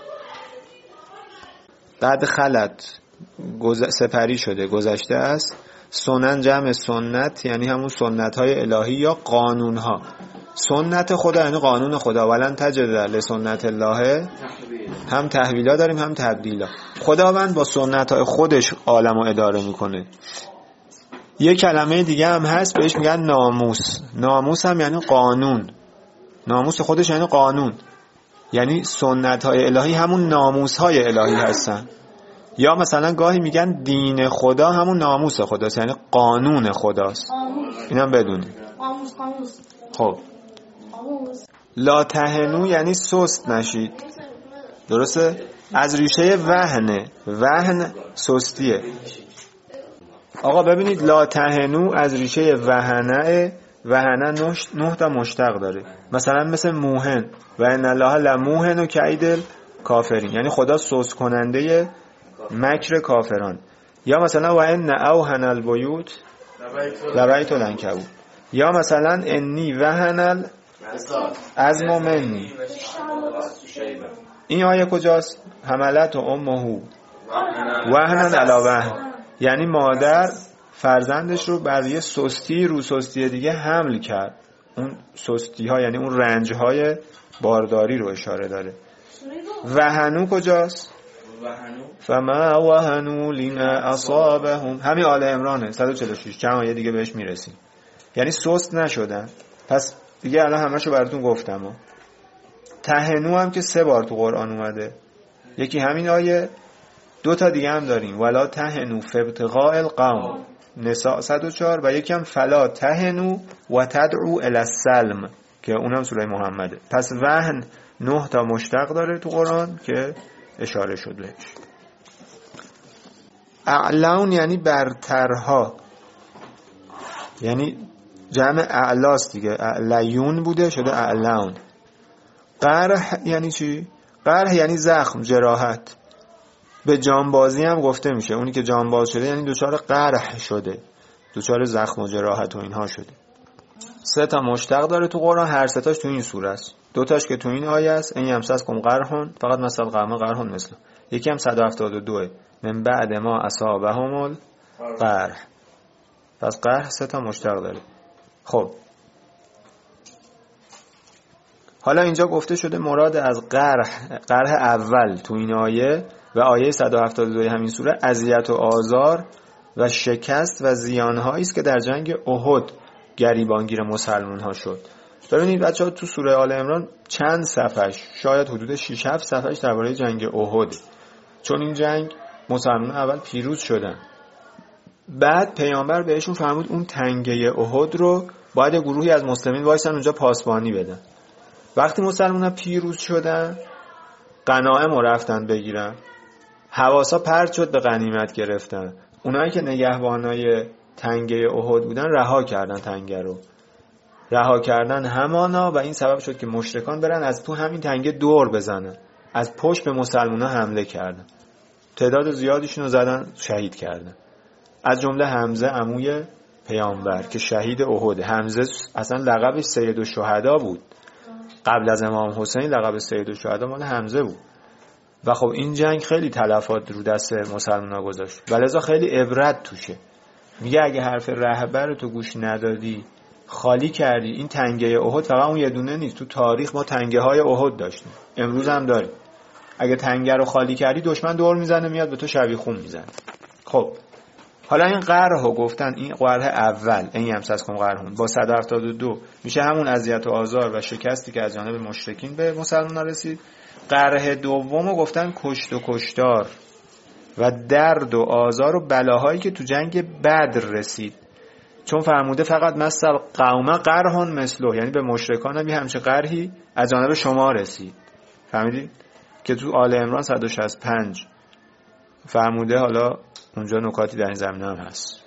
بعد خلت سپری شده، گذشته است. سنن جمع سنت یعنی همون سنت های الهی یا قانون ها. سنت خدا یعنی قانون خدا. ولن تجد لسنت الله. هم تحویلا داریم هم تبدیلا. خداوند با سنت های خودش عالم رو اداره میکنه. یه کلمه دیگه هم هست بهش میگن ناموس. ناموس هم یعنی قانون. ناموس خودش یعنی قانون، یعنی سنت های الهی همون ناموس های الهی هستن. یا مثلا گاهی میگن دین خدا همون ناموس خداست، یعنی قانون خداست. اینم بدونید. خب لا تهنو یعنی سست نشید. درسته؟ از ریشه وهنه. وهن سستیه. آقا ببینید لا تهنو از ریشه وهنه. وهنه 9 تا مشتق داره. مثلا مثل موهن و ان الله لموهن و کید کافرین، یعنی خدا سست کننده مکر کافران. یا مثلا و ان اوهن البیوت لبیت العنکبوت. یا مثلا انی وهن العظم منی. این آیه کجاست؟ حملت امه وهن علی وهن، یعنی مادر فرزندش رو بر یه سستی رو سستی دیگه حمل کرد. اون سستی ها یعنی اون رنج های بارداری رو اشاره داره. وهنو کجاست؟ فما وهنوا لما اصابهم. همین آل عمرانه 146 چند آیه دیگه بهش میرسیم. یعنی سست نشدن. پس دیگه الان همشو براتون گفتم. تهنو هم که 3 بار تو قرآن اومده، یکی همین آیه، 2 تا دیگه هم داریم، ولا تهنو فی ابتغاء القوم نساء 104 و یکی هم فلا تهنو و تدعو الی السلم که اونم سوره محمده. پس وهن 9 تا مشتق داره تو قرآن که اشاره شد بهش. اعلون یعنی برترها، یعنی جمع اعلاست دیگه، اعلیون بوده شده اعلون. قرح یعنی چی؟ قرح یعنی زخم، جراحت. به جانبازی هم گفته میشه، اونی که جانباز شده یعنی دچار قرح شده، دچار زخم و جراحت و اینها شده. 3 تا مشتق داره تو قرآن، هر 3 تاش تو این سوره است. 2 تاش که تو این آیه است، این یمسسکم قرحون فقط مثل قوم قرحون مثل. یکی هم 172 من بعد ما اصابهم القرح. پس قرح 3 تا مشتق داره. خب حالا اینجا گفته شده مراد از قرح اول تو این آیه و آیه 172 همین سوره اذیت و آزار و شکست و زیانهایی است که در جنگ احد گریبانگیر مسلمان ها شد. ببینید بچه‌ها تو سوره آل عمران چند صفحش، شاید حدود 6-7 صفحش درباره جنگ احد، چون این جنگ مسلمان اول پیروز شدن. بعد پیامبر بهشون فرمود اون تنگه احد رو باید گروهی از مسلمین وایسن اونجا پاسبانی بدن. وقتی مسلمان‌ها پیروز شدن، غنایم رو رفتن بگیرن، حواسا پرت شد به غنیمت گرفتن. اونایی که نگهبانای تنگه احد بودن رها کردن، تنگه رو رها کردن همانا و این سبب شد که مشرکان برن از تو همین تنگه دور بزنن، از پشت به مسلمان‌ها حمله کردن، تعداد زیادیشون رو زدن، شهید کردن. از جمله حمزه عموی پیامبر که شهید احد. حمزه اصلا لقبش سید الشهدا بود، قبل از امام حسین لقب سید الشهدا مال حمزه بود. و خب این جنگ خیلی تلفات رو دست مسلمان‌ها گذاشت و لذا خیلی عبرت توشه. میگه اگه حرف رهبر تو گوش ندادی، خالی کردی، این تنگه احد فقط اون یه دونه نیست، تو تاریخ ما تنگه های احد داشتیم، امروز هم داریم. اگه تنگه رو خالی کردی دشمن دور میزنه، میاد به تو شبیخون میزنه. خب حالا این قرحو گفتن، این قرح اول، این یمسسکم قرحون با 172 میشه همون اذیت و آزار و شکستی که از جانب مشرکین به مسلمان‌ها رسید. قرح دومو گفتن کشت و کشتار و درد و آزار و بلاهایی که تو جنگ بدر رسید، چون فرموده فقط مثل قوم قرحون مثله، یعنی به مشرکان هم همچه قرحی از جانب شما رسید. فهمیدید که تو آل عمران 165 فرموده. حالا اونجا نکاتی در این زمینه هم هست.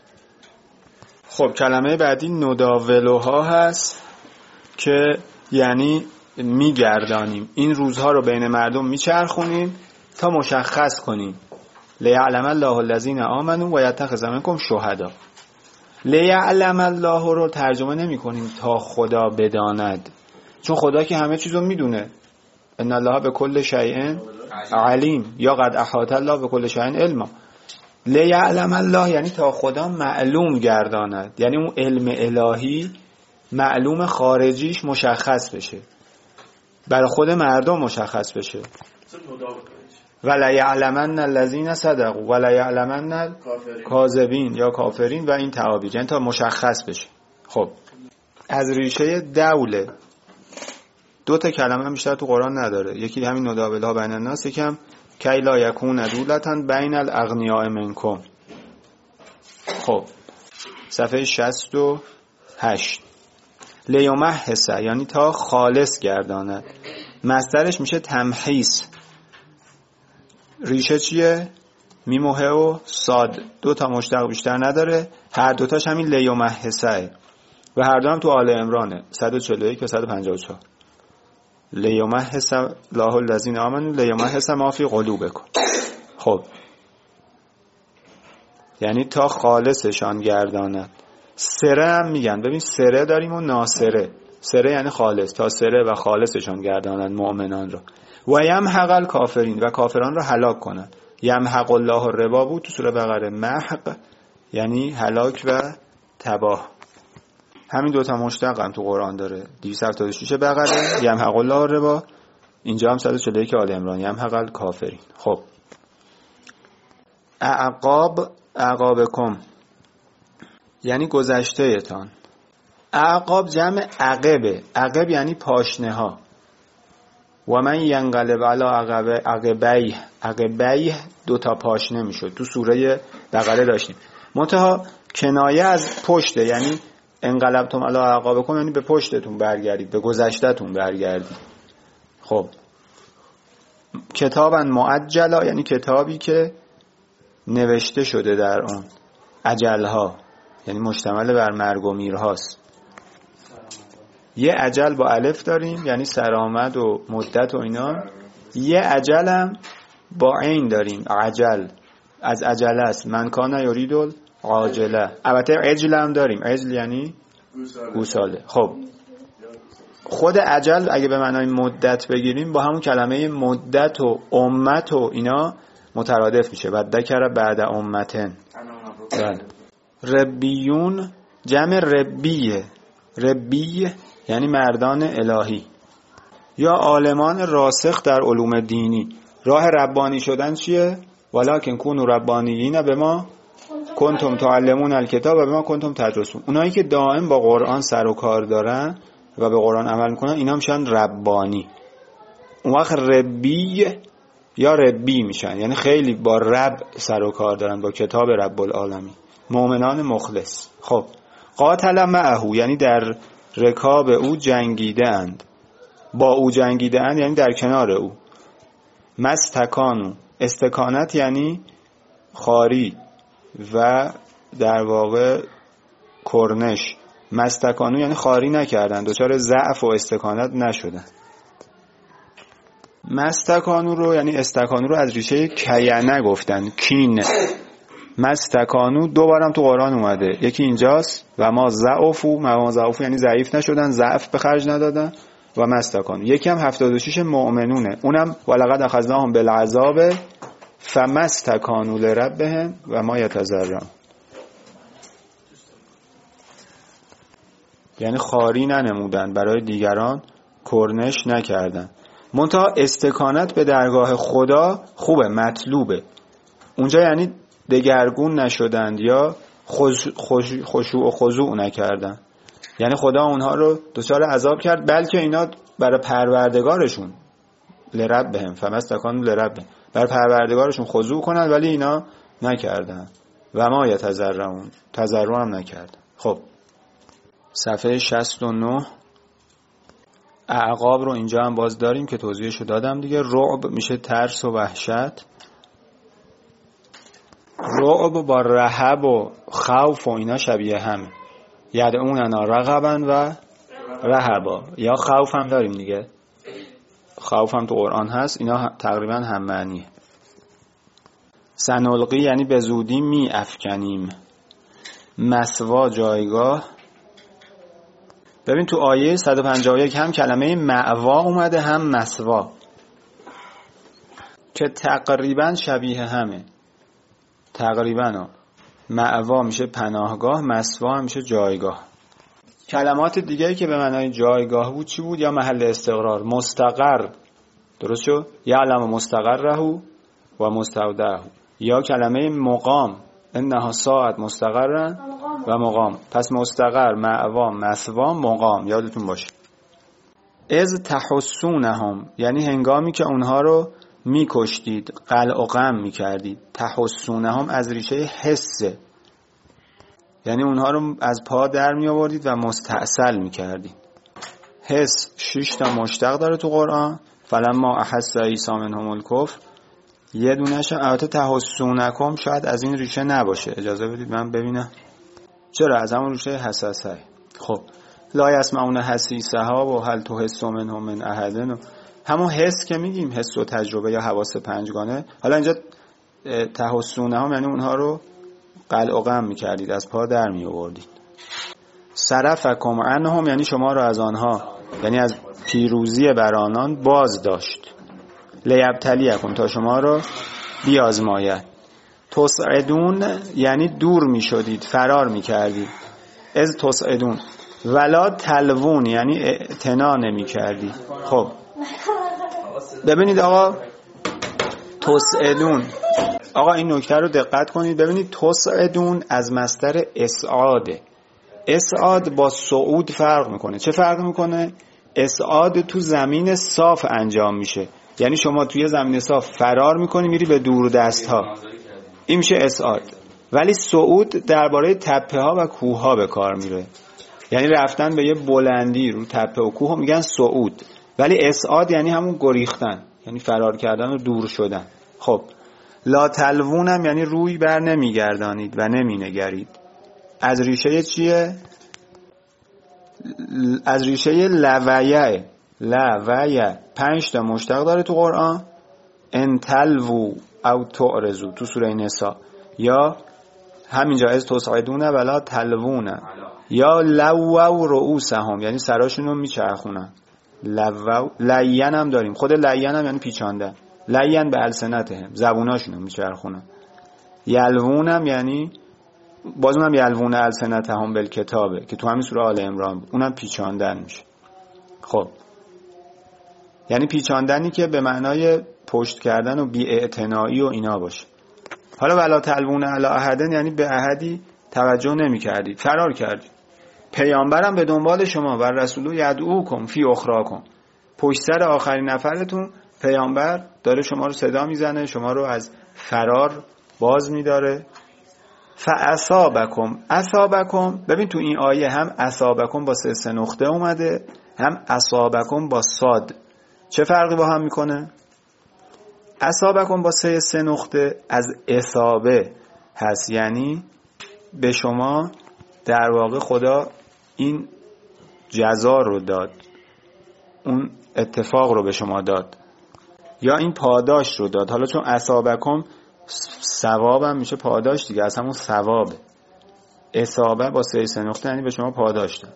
خب کلمه بعدی نداولوها هست که یعنی میگردانیم، این روزها رو بین مردم میچرخونیم تا مشخص کنیم. لیعلم الله الذین آمنوا و یتخذ منکم شهدا. لیعلم الله رو ترجمه نمی کنیم تا خدا بداند، چون خدا که همه چیزو میدونه. ان الله به کل شیء علیم یا قد احاط الله به کل شیء علما. لیعلم الله یعنی تا خدا معلوم گرداند، یعنی اون علم الهی معلوم خارجیش مشخص بشه، برای خود مردم مشخص بشه. ولا یعلمن الذین صدقوا ولا یعلمن الکاذبین یا کافرین و این تعابیر، یعنی تا مشخص بشه. خب از ریشه دوله 2 تا کلمه بیشتر تو قرآن نداره، یکی همین نداولها بین الناس، یکی هم کی لا یکون دولتاً بین الاغنیاء منکم. خب صفحه 68 لیومحص یعنی تا خالص گرداند، مصدرش میشه تمحیص. ریشه چیه؟ میموه و صاد، 2 تا مشتق بیشتر نداره، هر 2 تاش همین لیومحصه و هر دو هم تو آل عمرانه 141 و 154. لیومحص الله الذین آمنوا لیومحص ما فی قلوبکم. خب یعنی تا خالصشان گرداند. سره هم میگن، ببین سره داریم و ناصره. سره یعنی خالص، تا سره و خالصشان گرداند مؤمنان را. و یمحق الکافرین و کافران را هلاک کنند. یمحق الله الربا بود تو سوره بقره، محق یعنی هلاک و تباه. همین 2 تا مشتق هم تو قرآن داره، 276 بقره یمحق الله الربا، اینجا هم 141 آل عمران یمحق الکافرین. خب اعقابکم یعنی گذشته تان. اعقاب جمع عقبه. عقب یعنی پاشنه ها. و من ینقلب علی عقبیه. عقبیه 2 تا پاشنه میشد. تو سوره بقره داشتیم. منتها کنایه از پشته، یعنی انقلبتم علی اعقابکم یعنی به پشتتون برگردید، به گذشتهتون برگردید. خب کتابا مؤجلا یعنی کتابی که نوشته شده در اون، اجلها یعنی مشتمل بر مرگ و میرهاست. یه اجل با الف داریم یعنی سرآمد و مدت و اینا. یه اجل هم با عین داریم، عجل، از عجله است. من کان یرید العاجله. البته عجل هم داریم، عجل یعنی گوساله. خب خود اجل اگه به معنای مدت بگیریم با همون کلمه مدت و امت و اینا مترادف میشه. و ذکر بعد امتن. ربیون جمع ربیه. ربیه یعنی مردان الهی یا عالمان راسخ در علوم دینی. راه ربانی شدن چیه؟ ولکن کونوا ربانیین بما کنتم تعلمون الکتاب و بما کنتم تدرسون. اونایی که دائم با قرآن سر و کار دارن و به قرآن عمل میکنن اینا میشن ربانی. اون وقت ربی یا ربی میشن یعنی خیلی با رب سر و کار دارن، با کتاب رب العالمین. مؤمنان مخلص. خب قاتل معه یعنی در رکاب او جنگیده اند، با او جنگیده اند یعنی در کنار او. مستکانو استکانت یعنی خاری و در واقع کرنش. مستکانو یعنی خاری نکردن، دچار ضعف و استکانت نشدن. مستکانو رو یعنی استکانو رو از ریشه کینه گفتن، کین. مستکانو 2 بارم تو قرآن اومده، یکی اینجاست و ما ضعفو یعنی ضعیف نشدن، ضعف به خرج ندادن. و مستکانو یکی هم 76 مؤمنونه، اونم ولقد اخذناهم بالعذاب فمستکانو لربهم و ما یتضرعون. یعنی خاری ننمودن، برای دیگران کرنش نکردن. منتها استکانت به درگاه خدا خوبه، مطلوبه. اونجا یعنی دگرگون نشدند یا خشوع و خضوع نکردند. یعنی خدا اونها رو دچار عذاب کرد، بلکه اینا برای پروردگارشون لربهم فمستکانوا لربهم، برای پروردگارشون خضوع کنند ولی اینا نکردند. و ما یتضرعون، تضرع هم نکردند. خب صفحه 69 اعقاب رو اینجا هم باز داریم که توضیحشو دادم دیگه. رعب میشه ترس و وحشت. رعب با رهب و خوف و اینا شبیه هم. یدعوننا رغبا و رهبا. یا خوف هم داریم دیگه، خوف هم تو قرآن هست. اینا تقریبا هم معنیه. سنلقی یعنی به زودی می افکنیم. مثوا جایگاه. ببین تو آیه 151 هم کلمه مأوا اومده هم مثوا که تقریبا شبیه همه. تقریبا مأوا میشه پناهگاه، مثوا میشه جایگاه. کلمات دیگه‌ای که به معنای جایگاه بود چی بود؟ یا محل استقرار، مستقر. درست شد؟ یعلم مستقره و مستودعه. یا کلمه مقام، انها ساعت مستقرن و مقام. پس مستقر، مأوا، مثوا، مقام. یادتون باشه. از تحسونهم یعنی هنگامی که اونها رو میکشتید، قلع و قم میکردید. تحسونهم از ریشه حسه، یعنی اونها رو از پا در می آوردید و مستأصل میکردید. حس 6 تا مشتق داره تو قرآن. فلما احس عیسی منهم الکفر، یه دونش البته تحسونکم شاید از این ریشه نباشه. اجازه بدید من ببینم. چرا؟ از همون ریشه حساسه. خب لا یسمعون حسیسها و هل تحس منهم من احد. همون حس که میگیم، حس و تجربه یا حواس پنجگانه. حالا اینجا تحسونهم یعنی اونها رو قلع و قم میکردید، از پا در می آوردید. صرفکم عنهم یعنی شما رو از آنها، یعنی از پیروزی بر آنان باز داشت. لیبتلیکم تا شما رو بیازماید. تصعدون یعنی دور می شدید، فرار می کردید. از تصعدون. ولا تلوون یعنی اعتنا نمی کردید. خب ببینید آقا، تصعدون آقا این نکته رو دقت کنید. ببینید تصعدون از مصدر اسعاده. اسعاد با صعود فرق میکنه. چه فرق میکنه؟ اسعاد تو زمین صاف انجام میشه، یعنی شما توی زمین صاف فرار میکنی میری به دور دست ها، این میشه اسعاد. ولی صعود درباره تپه ها و کوه ها به کار میره، یعنی رفتن به یه بلندی رو تپه و کوه میگن صعود. ولی اسعاد یعنی همون گریختن، یعنی فرار کردن و دور شدن. خب لا تلوونم یعنی روی بر نمیگردانید و نمینگرید. از ریشه چیه؟ از ریشه لویه. لویه 5 تا مشتق داره تو قرآن. ان تلوو او تعرضو تو سوره نساء، یا همینجا از تصعدون ولا تلوون، یا لوو رؤوسهم یعنی سراشون رو میچرخونن. لوو لین هم داریم، خود لین هم یعنی پیچاندن. لین به السنتهم زبوناشون رو میچرخونن. یلوون هم یعنی باز اونم یلوون السنتهم بالکتابه که تو همین سوره آل عمران بود، اونم پیچاندن میشه. خب یعنی پیچاندنی که به معنای پشت کردن و بی‌اعتنایی و اینا باشه. حالا ولا تلوون علی احدن یعنی به احدی توجه نمی کردید، فرار کردید. پیامبرم به دنبال شما و رسولو یدعوکم فی اخراکم، پشت سر آخرین نفرتون پیامبر داره شما رو صدا میزنه، شما رو از فرار باز میداره. فاصابکم، اصابکم ببین تو این آیه هم اصابکم با 3 نقطه اومده، هم اصابکم با صاد. چه فرقی با هم میکنه؟ اصابکم با 3 نقطه از اصابه هست، یعنی به شما در واقع خدا این جزا رو داد، اون اتفاق رو به شما داد، یا این پاداش رو داد. حالا چون اصابکم ثواب هم میشه پاداش دیگه، از همون ثواب. اصابه با 3 نقطه یعنی به شما پاداش داد.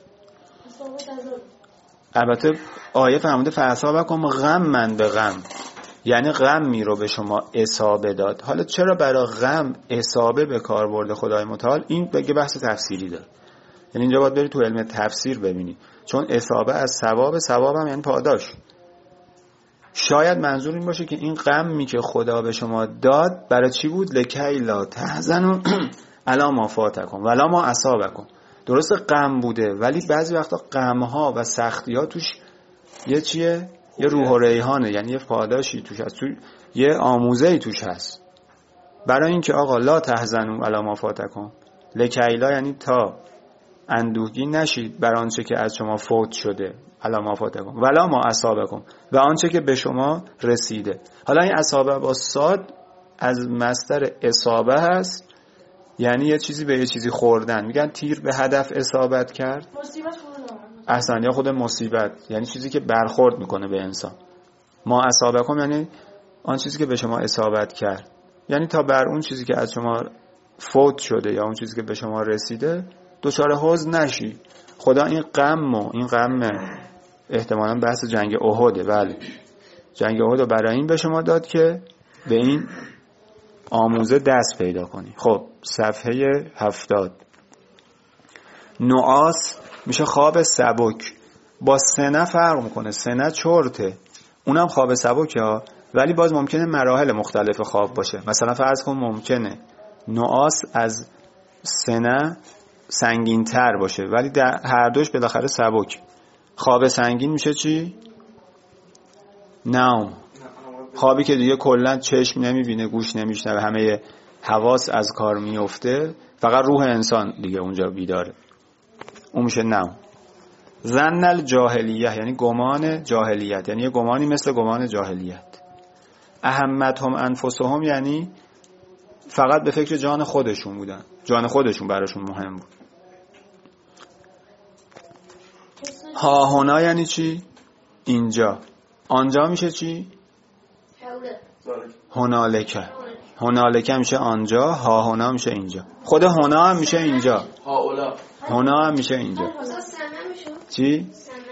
البته آیه فرموده فاصابکم غما به غم، یعنی غمی رو به شما اصابه داد. حالا چرا برای غم اصابه به کار برده خدای متعال؟ این بگه بحث تفسیری داره، یعنی اینجا باید بری تو علم تفسیر ببینی، چون اصابه از ثواب، ثواب هم یعنی پاداش. شاید منظور این باشه که این غمی که خدا به شما داد برای چی بود؟ لکی لا تحزنوا علی ما فاتکم ولا ما اصابکم. درست غم بوده، ولی بعضی وقتا غم‌ها و سختی‌ها توش یه چیه؟ یه روح و ریحانه، یعنی یه پاداشی توش هست، یه آموزه‌ای توش هست. برای اینکه آقا لا تحزنوا علی ما فاتکم، لکیلا یعنی تا اندوهگین نشید بر آنچه که از شما فوت شده، علی ما فاتکم ولا ما اصابکم، و آنچه که به شما رسیده. حالا این اصابه با صاد از مصدر اصابه هست، یعنی یه چیزی به یه چیزی خوردن. میگن تیر به هدف اصابت کرد، مصیبت خوردن اصلا، یا خود مصیبت یعنی چیزی که برخورد میکنه به انسان. ما اصابکم یعنی آن چیزی که به شما اصابت کرد، یعنی تا بر اون چیزی که از شما فوت شده یا اون چیزی که به شما رسیده دچار حزن نشی. خدا این غم احتمالاً بحث جنگ احده، بله جنگ احد رو برای این به شما داد که به این آموزه دست پیدا کنی. خب صفحه 70. نعاس میشه خواب سبک، با سنه فرق میکنه. سنه چرته، اونم خواب سبکه ها، ولی باز ممکنه مراحل مختلف خواب باشه. مثلا فرض کن ممکنه نعاس از سنه سنگین تر باشه، ولی در هر دوش بالاخره سبک. خواب سنگین میشه چی؟ نوم، خوابی که دیگه کلا چشم نمیبینه، گوش نمیشنوه، همه حواس از کار میفته، فقط روح انسان دیگه اونجا بیداره، اون میشه نوم. ظن الجاهلیه یعنی گمان جاهلیت، یعنی یه گمانی مثل گمان جاهلیت. اهمتهم انفسهم یعنی فقط به فکر جان خودشون بودن، جان خودشون براشون مهم بود. ها هنا یعنی چی؟ اینجا. آنجا میشه چی؟ هنالکه. هنالکه میشه آنجا، ها هنا میشه اینجا. خود هنا هم میشه اینجا، هنا هم میشه اینجا. چی؟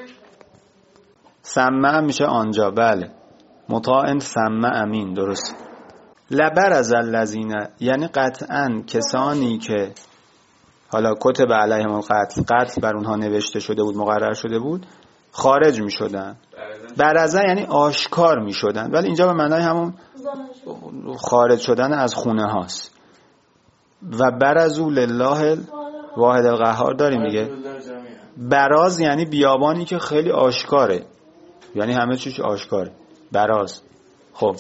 سمع هم میشه آنجا، بله. مطاع ثم امین، درست. لبرز الذین یعنی قطعا کسانی که حالا کتب علیهم القتل، قتل بر اونها نوشته شده بود، مقرر شده بود، خارج می شدن. برزه یعنی آشکار می شدن، ولی اینجا به معنای همون خارج شدن از خونه هاست. و برزو لله واحد القهار داریم دیگه. براز یعنی بیابانی که خیلی آشکاره، یعنی همه چیز آشکاره. براز. خب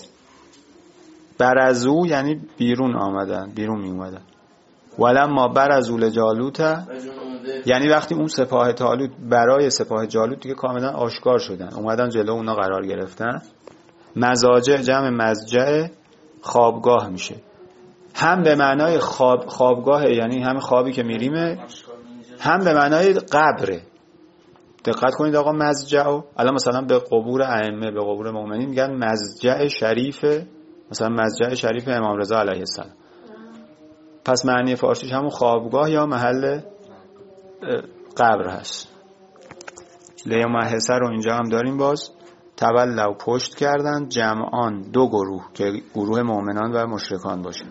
برزو یعنی بیرون آمدن، بیرون می اومدن. ولما برزو لجالوت یعنی وقتی اون سپاه طالوت برای سپاه جالوت دیگه کاملا آشکار شدن، اومدن جلو اونا قرار گرفتن. مزاجع جمع مزجع خوابگاه میشه، هم به معنای خوابگاه یعنی همین خوابی که میریمه، هم به معنای قبره. دقت کنید آقا مزجع، الان مثلا به قبور ائمه، به قبور مؤمنین میگن مزجع شریف، مثلا مزجع شریف امام رضا علیه السلام. پس معنی فارسیش همون خوابگاه یا محل قبر هست. لیومحسه رو اینجا هم داریم. باز تولوا پشت کردن، جمعان دو گروه که گروه مؤمنان و مشرکان باشن.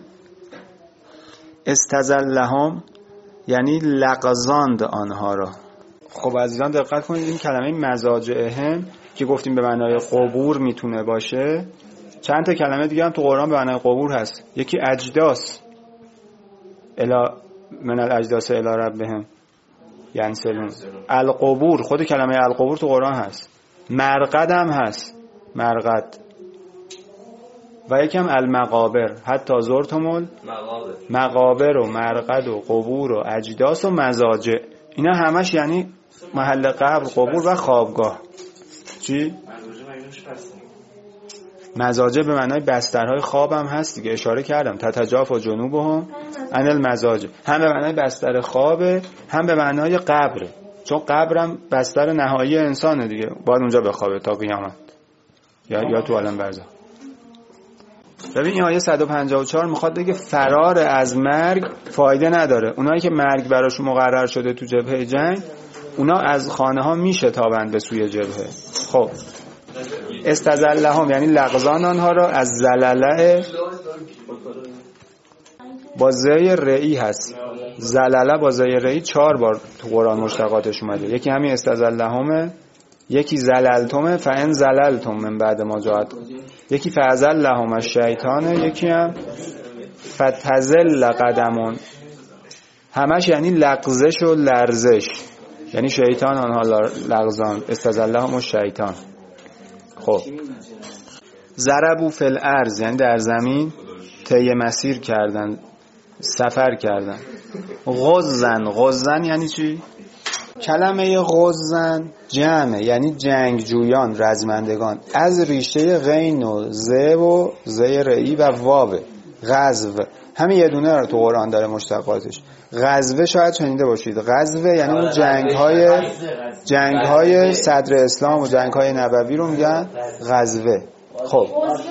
استزلهم یعنی لغزاند آنها را. خب عزیزان دقت کنید این کلمه مزاجعهم که گفتیم به معنای قبور میتونه باشه، چند تا کلمه دیگه هم تو قرآن به معنای قبور هست. یکی اجداس، الا من الاجداس الی ربهم ینسلون. القبور، خود کلمه القبور تو قرآن هست. مرقد هم هست، مرقد. و یکم المقابر، حتی زرتم مقابر و مرقد و قبور و اجداس و مزاجع، اینا همش یعنی محل قبر، قبور و خوابگاه. چی؟ مزاجع به معنای بسترهای خواب هم هست دیگه، اشاره کردم. تتجافا جنوبهم عن المضاجع، هم به معنای بستر خوابه، هم به معنای قبره، چون قبرم بستر نهایی انسانه دیگه، باید اونجا بخوابه تا قیامت یا تو عالم برزخ. ببین این آیه 154 میخواد بگه فرار از مرگ فایده نداره. اونایی که مرگ براشون مقرر شده تو جبهه جنگ، اونا از خانه ها میشه تابند به سوی جبهه. خب استزلهم یعنی لغزان آنها را، از زلله با زی رئی هست. زلله با زی رئی 4 بار تو قرآن مشتقاتش اومده. یکی همین استزلهمه، یکی زللتمه فان زللتم من بعد ما جاءت، یکی فازلهم الشیطان، یکی هم فتزل قدمون. همش یعنی لغزش و لرزش، یعنی شیطان آنها لغزان. استزلهم الشیطان. خب ضربوا فی الارض یعنی در زمین طی مسیر کردن، سفر کردن. غزن یعنی چی؟ کلمه غزن جمع یعنی جنگجویان، رزمندگان، از ریشه غین و ز رئی و واو. غزو همین یه دونه رو تو قرآن داره مشتقاتش. غزوه شاید شنیده باشید. غزوه یعنی اون جنگ‌های صدر اسلام و جنگ‌های نبوی رو میگن غزوه. خب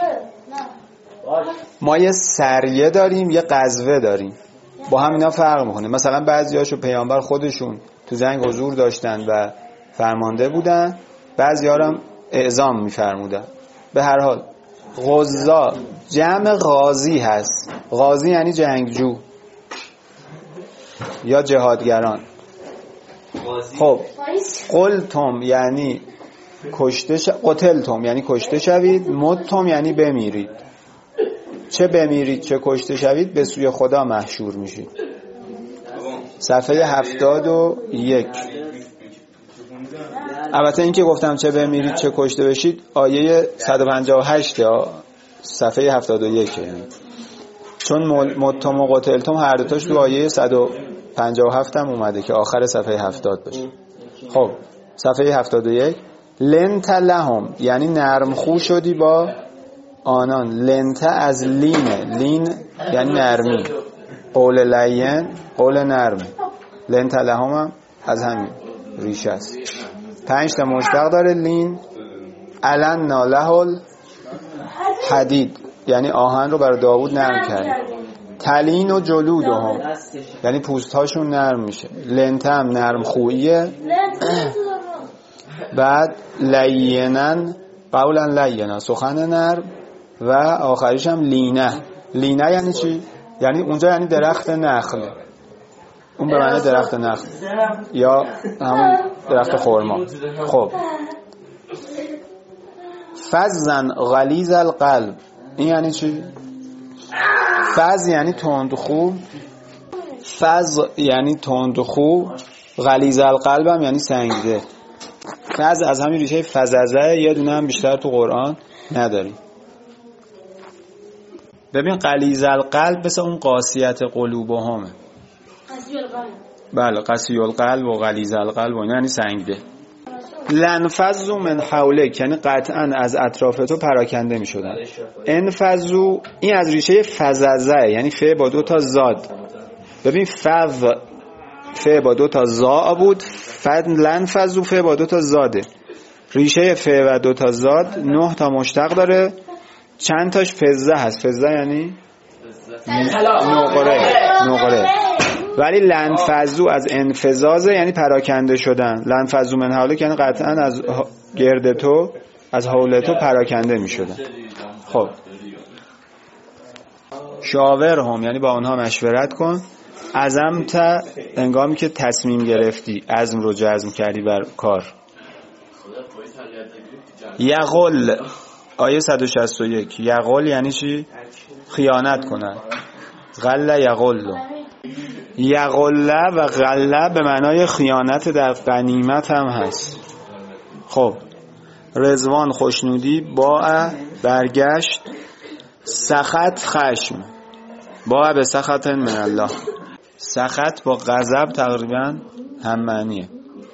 ما یه سریه داریم، یه غزوه داریم، با هم اینا فرق میکنه. مثلا بعضیاشو پیامبر خودشون تو جنگ حضور داشتن و فرمانده بودن، بعضی‌ها هم اعزام می‌فرمودن. به هر حال غزا جمع غازی هست. غازی یعنی جنگجو یا جهادگران. خب قلتم یعنی قتلتم یعنی کشته شوید، متم یعنی بمیرید. چه بمیرید چه کشته شوید به سوی خدا محشور میشید. صفحه 71. البته این که گفتم چه بمیرید چه کشته بشید آیه 158 صفحه 71 یعنی. چون متم و قتلتم هر دوتاش تو آیه 157 هم اومده که آخر صفحه 70 باشه. خب صفحه 71. لنت لهم یعنی نرم خو شدی با آنان. لنت از لین یعنی نرمی. قول لین قول نرم. لنت لهم هم از همین ریشه است. 5 تا مشتق داره لین. علن له حدید یعنی آهن رو برای داوود نرم کرد. تلین و جلودهم یعنی پوست هاشون نرم میشه. لنت هم نرم خوییه. بعد لینن قولا لینا سخن نرم. و آخریش هم لینه. لینه یعنی چی؟ یعنی اونجا یعنی درخت نخل، اون به معنی درخت نخل یا همون درخت خرما. خب فزن غلیظ القلب. این یعنی چی؟ فز یعنی تندخو، فز یعنی تندخو، غلیظ القلب هم یعنی سنگیده. فز از همین ریشه فززه، یه دونه هم بیشتر تو قرآن نداریم. ببین غلیظ القلب مثل اون قاسیت قلوبهمه. قسی القلب. بله قسی القلب و غلیظ القلب و اینا یعنی سنگیده. لنفذوا من حولک یعنی قطعا از اطراف تو پراکنده می شدن. انفذوا این از ریشه فززه یعنی ف با 2 تا زاد. ببین ف با 2 تا زا بود، لنفذوا ف با 2 تا زاده. ریشه ف و 2 تا زاد 9 تا مشتق داره، چند تاش فزه هست. فزه یعنی نقره. ولی لنفذوا از انفذازه یعنی پراکنده شدن. لنفذوا من حولک یعنی قطعا از گرد تو، از حول تو پراکنده می شدن. خب شاورهم یعنی با اونها مشورت کن. عزمت انگامی که تصمیم گرفتی، عزم رو جزم کردی بر کار. یغل آیه 161 یغل یعنی چی؟ خیانت کنن. غل یغل، یغل و غل به معنای خیانت در غنیمت هم هست. خب رضوان خوشنودی، با برگشت، سخط خشم، با به سخط من الله. سخط با غضب تقریبا هم معنیه.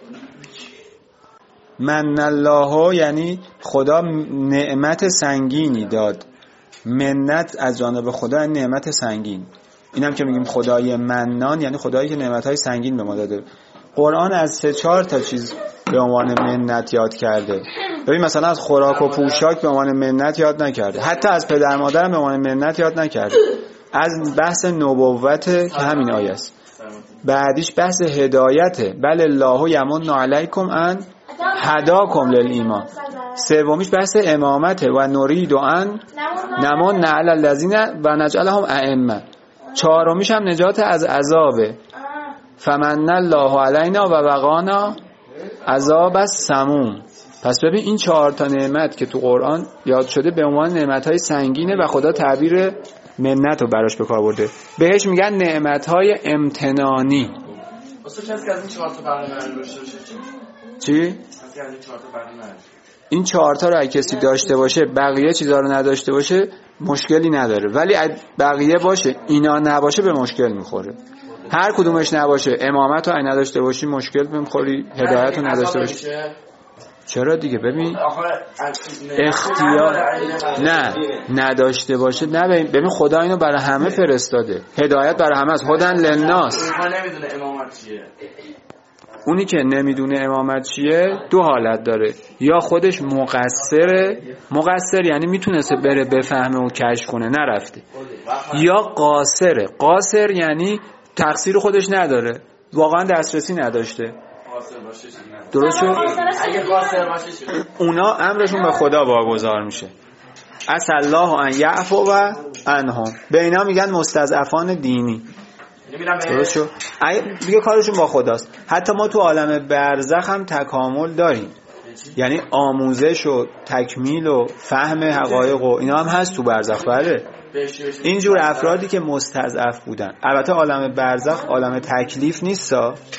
من الله یعنی خدا نعمت سنگینی داد. منت از جانب خدا نعمت سنگین. اینم که میگیم خدای منان یعنی خدایی که نعمتهای سنگین به ما داده. قرآن از 3-4 تا چیز به عنوان منت یاد کرده. ببین مثلا از خوراک و پوشاک به عنوان منت یاد نکرده، حتی از پدر مادر به عنوان منت یاد نکرده. از بحث نبوت که همین آیه است. بعدیش بحث هدایته. بل الله یمن علیکم ان هداکم للایمان. سومیش بحث امامته و نرید ان نمن علی الذین و نجعلهم ائمه. چهارمیش هم نجات از عذابه. فمن الله علینا و وقانا عذاب السموم. پس ببین این 4 تا نعمت که تو قرآن یاد شده به عنوان نعمت‌های سنگینه و خدا تعبیر منت رو براش به کار برده. بهش میگن نعمت‌های امتنانی. اصلا کسی از این 4 تا برنامه داشته باشه چی؟ کسی از این 4 تا برنامه این 4 تا رو اگه کسی داشته باشه بقیه چیزا رو نداشته باشه مشکلی نداره، ولی بقیه باشه اینا نباشه به مشکل میخوره. هر کدومش نباشه، امامت رو نداشته باشی مشکل میخوری، هدایت رو نداشته باشی. چرا دیگه؟ ببین اختیار نداشته باشه. نه ببین خدا اینو برای همه فرستاده. هدایت برای همه است. هدن للناس. نمیدونه امامت چیه. اونی که نمیدونه امامت چیه 2 حالت داره. یا خودش مقصر یعنی میتونسته بره بفهمه و کشف کنه نرفته، یا قاصر یعنی تقصیر خودش نداره، واقعا دسترسی نداشته. درست شد؟ اگه قاصر باشه چی؟ اونا امرشون به خدا واگذار میشه. عسى الله ان یعفو عنهم. به اینا میگن مستضعفان دینی. درست شد؟ دیگه کارشون با خداست. حتی ما تو عالم برزخ هم تکامل داریم، یعنی آموزش و تکمیل و فهم حقایق و اینا هم هست تو برزخ. بله اینجور افرادی که مستضعف بودن. البته عالم برزخ عالم تکلیف نیست،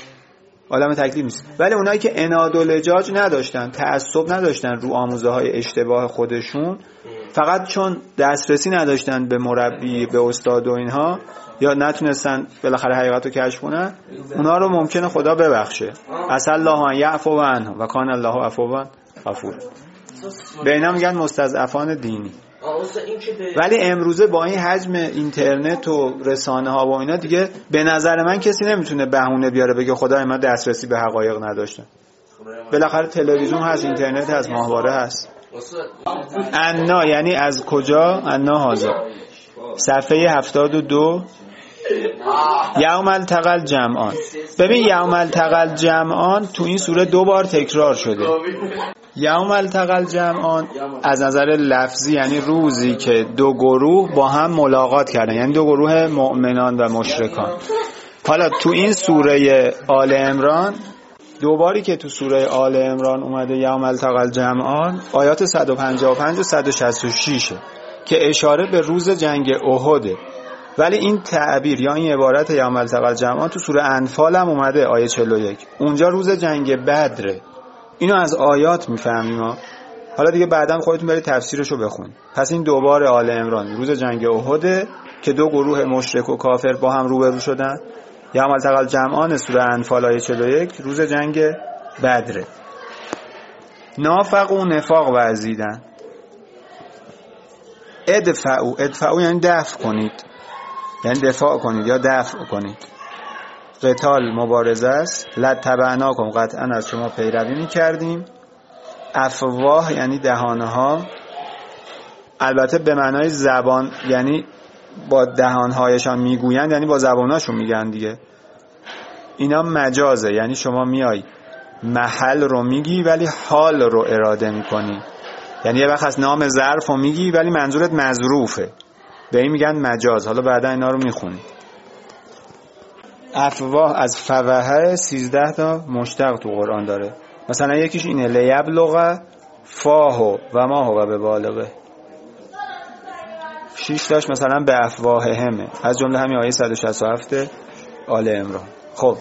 ولی اونایی که عناد و لجاج نداشتن، تعصب نداشتن رو آموزه های اشتباه خودشون، فقط چون دسترسی نداشتن به مربی، به استاد و اینها، یا نتونستن بالاخره حقیقت رو کشف کنن، اونا رو ممکنه خدا ببخشه. عسى الله ان یعفو عنهم و کان الله عفوا غفور. به اینا میگن مستضعفان دینی. ولی امروزه با این حجم اینترنت و رسانه ها و اینا دیگه به نظر من کسی نمیتونه بهونه بیاره بگه خدای من دسترسی به حقایق نداشتن. بالاخره تلویزیون هست، اینترنت هست، ماهواره هست. انا یعنی از کجا؟ انا هازا. صفحه 72 یوم التقى الجمعان. ببین یوم التقى الجمعان تو این سوره 2 بار تکرار شده. یوم التقى الجمعان از نظر لفظی یعنی روزی که 2 گروه با هم ملاقات کردن، یعنی 2 گروه مؤمنان و مشرکان. حالا تو این سوره آل عمران دوباری که تو سوره آل عمران اومده یوم التقی الجمعان آیات 155 و 166 که اشاره به روز جنگ احده، ولی این تعبیر یا این عبارت یوم التقی الجمعان تو سوره انفال هم اومده آیه 41، اونجا روز جنگ بدره. اینو از آیات میفهمیم ها. حالا دیگه بعداً خودتون برید تفسیرشو بخونید. پس این دوباره آل عمران روز جنگ احد که دو گروه مشرک و کافر با هم روبرو شدن. یوم التقی الجمعان سوره انفال آیه 41 روز جنگ بدره. نافق و نفاق ورزیدن. ادفعوا یعنی دفع کنید، یعنی دفاع کنید یا دفع کنید. قتال مبارزه است. لتبعناکم قطعا از شما پیروی می‌کردیم. افواه یعنی دهانها، البته به معنای زبان، یعنی با دهانهایشان میگویند، یعنی با زباناشون میگن دیگه. اینا مجازه، یعنی شما میای محل رو میگی ولی حال رو اراده میکنی، یعنی یه وقت از نام ظرف رو میگی ولی منظورت مظروفه، به این میگن مجاز. حالا بعدا اینا رو میخونید. افواه از فوهه 13 تا مشتق تو قرآن داره. مثلا یکیش اینه لیبلغ فاهو و ما هو به بالغه. 6 تاش مثلا به افواههم، از جمله همین آیه 167 آل عمران. خب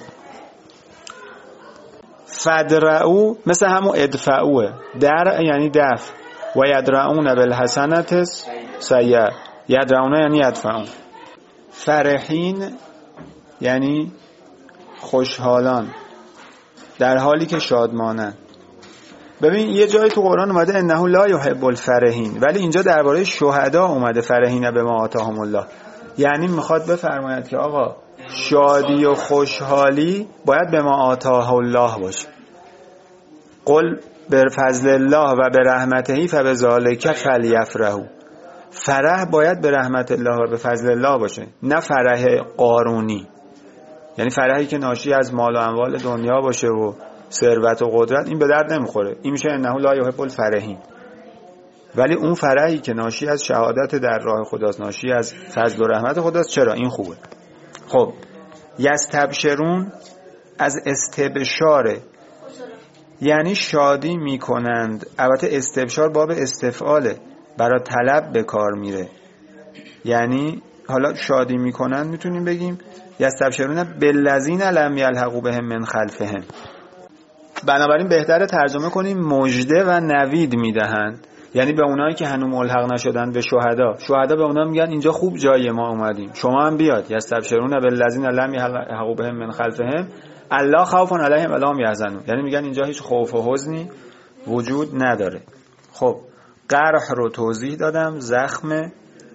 فدرعو مثل همون ادفعوه، در یعنی دفع، و یدرعون بالحسنة سیئة، یدرعون یعنی یدفعون. فرحین یعنی خوشحالان، در حالی که شادمانند. ببین یه جایی تو قرآن اومده انه لا یحب الفرحین، ولی اینجا درباره شهدا اومده فرحین بما آتاهم الله، یعنی میخواد بفرماید که آقا شادی و خوشحالی باید به ما آتاه الله باشه. قل بفضل الله و به رحمته فبذالک فلیفرحوا. فرح باید به رحمت الله و به فضل الله باشه، نه فرح قارونی، یعنی فرحی که ناشی از مال و اموال دنیا باشه و ثروت و قدرت. این به درد نمیخوره، این میشه انه لا یحب الفرحین. ولی اون فرحی که ناشی از شهادت در راه خداست، ناشی از فضل و رحمت خداست، چرا این خوبه. خب یستبشرون از استبشاره، یعنی شادی میکنند. البته استبشار باب استفعاله، برای طلب به کار میره، یعنی حالا شادی میکنند میتونیم بگیم یستبشرون بالذین لم یلحقوا بهم من خلفهم. بنابراین بهتره ترجمه کنیم مژده و نوید میدهند، یعنی به اونایی که هنوز ملحق نشدن به شهدا. شهدا به اونا میگن اینجا خوب جای ما اومدیم، شما هم بیاد. یستبشرون بالذین لم یلحقوا بهم من خلفهم الله خوف علیهم ولا هم یحزنون، یعنی میگن اینجا هیچ خوف و حزنی وجود نداره. خب قرح رو توضیح دادم، زخم.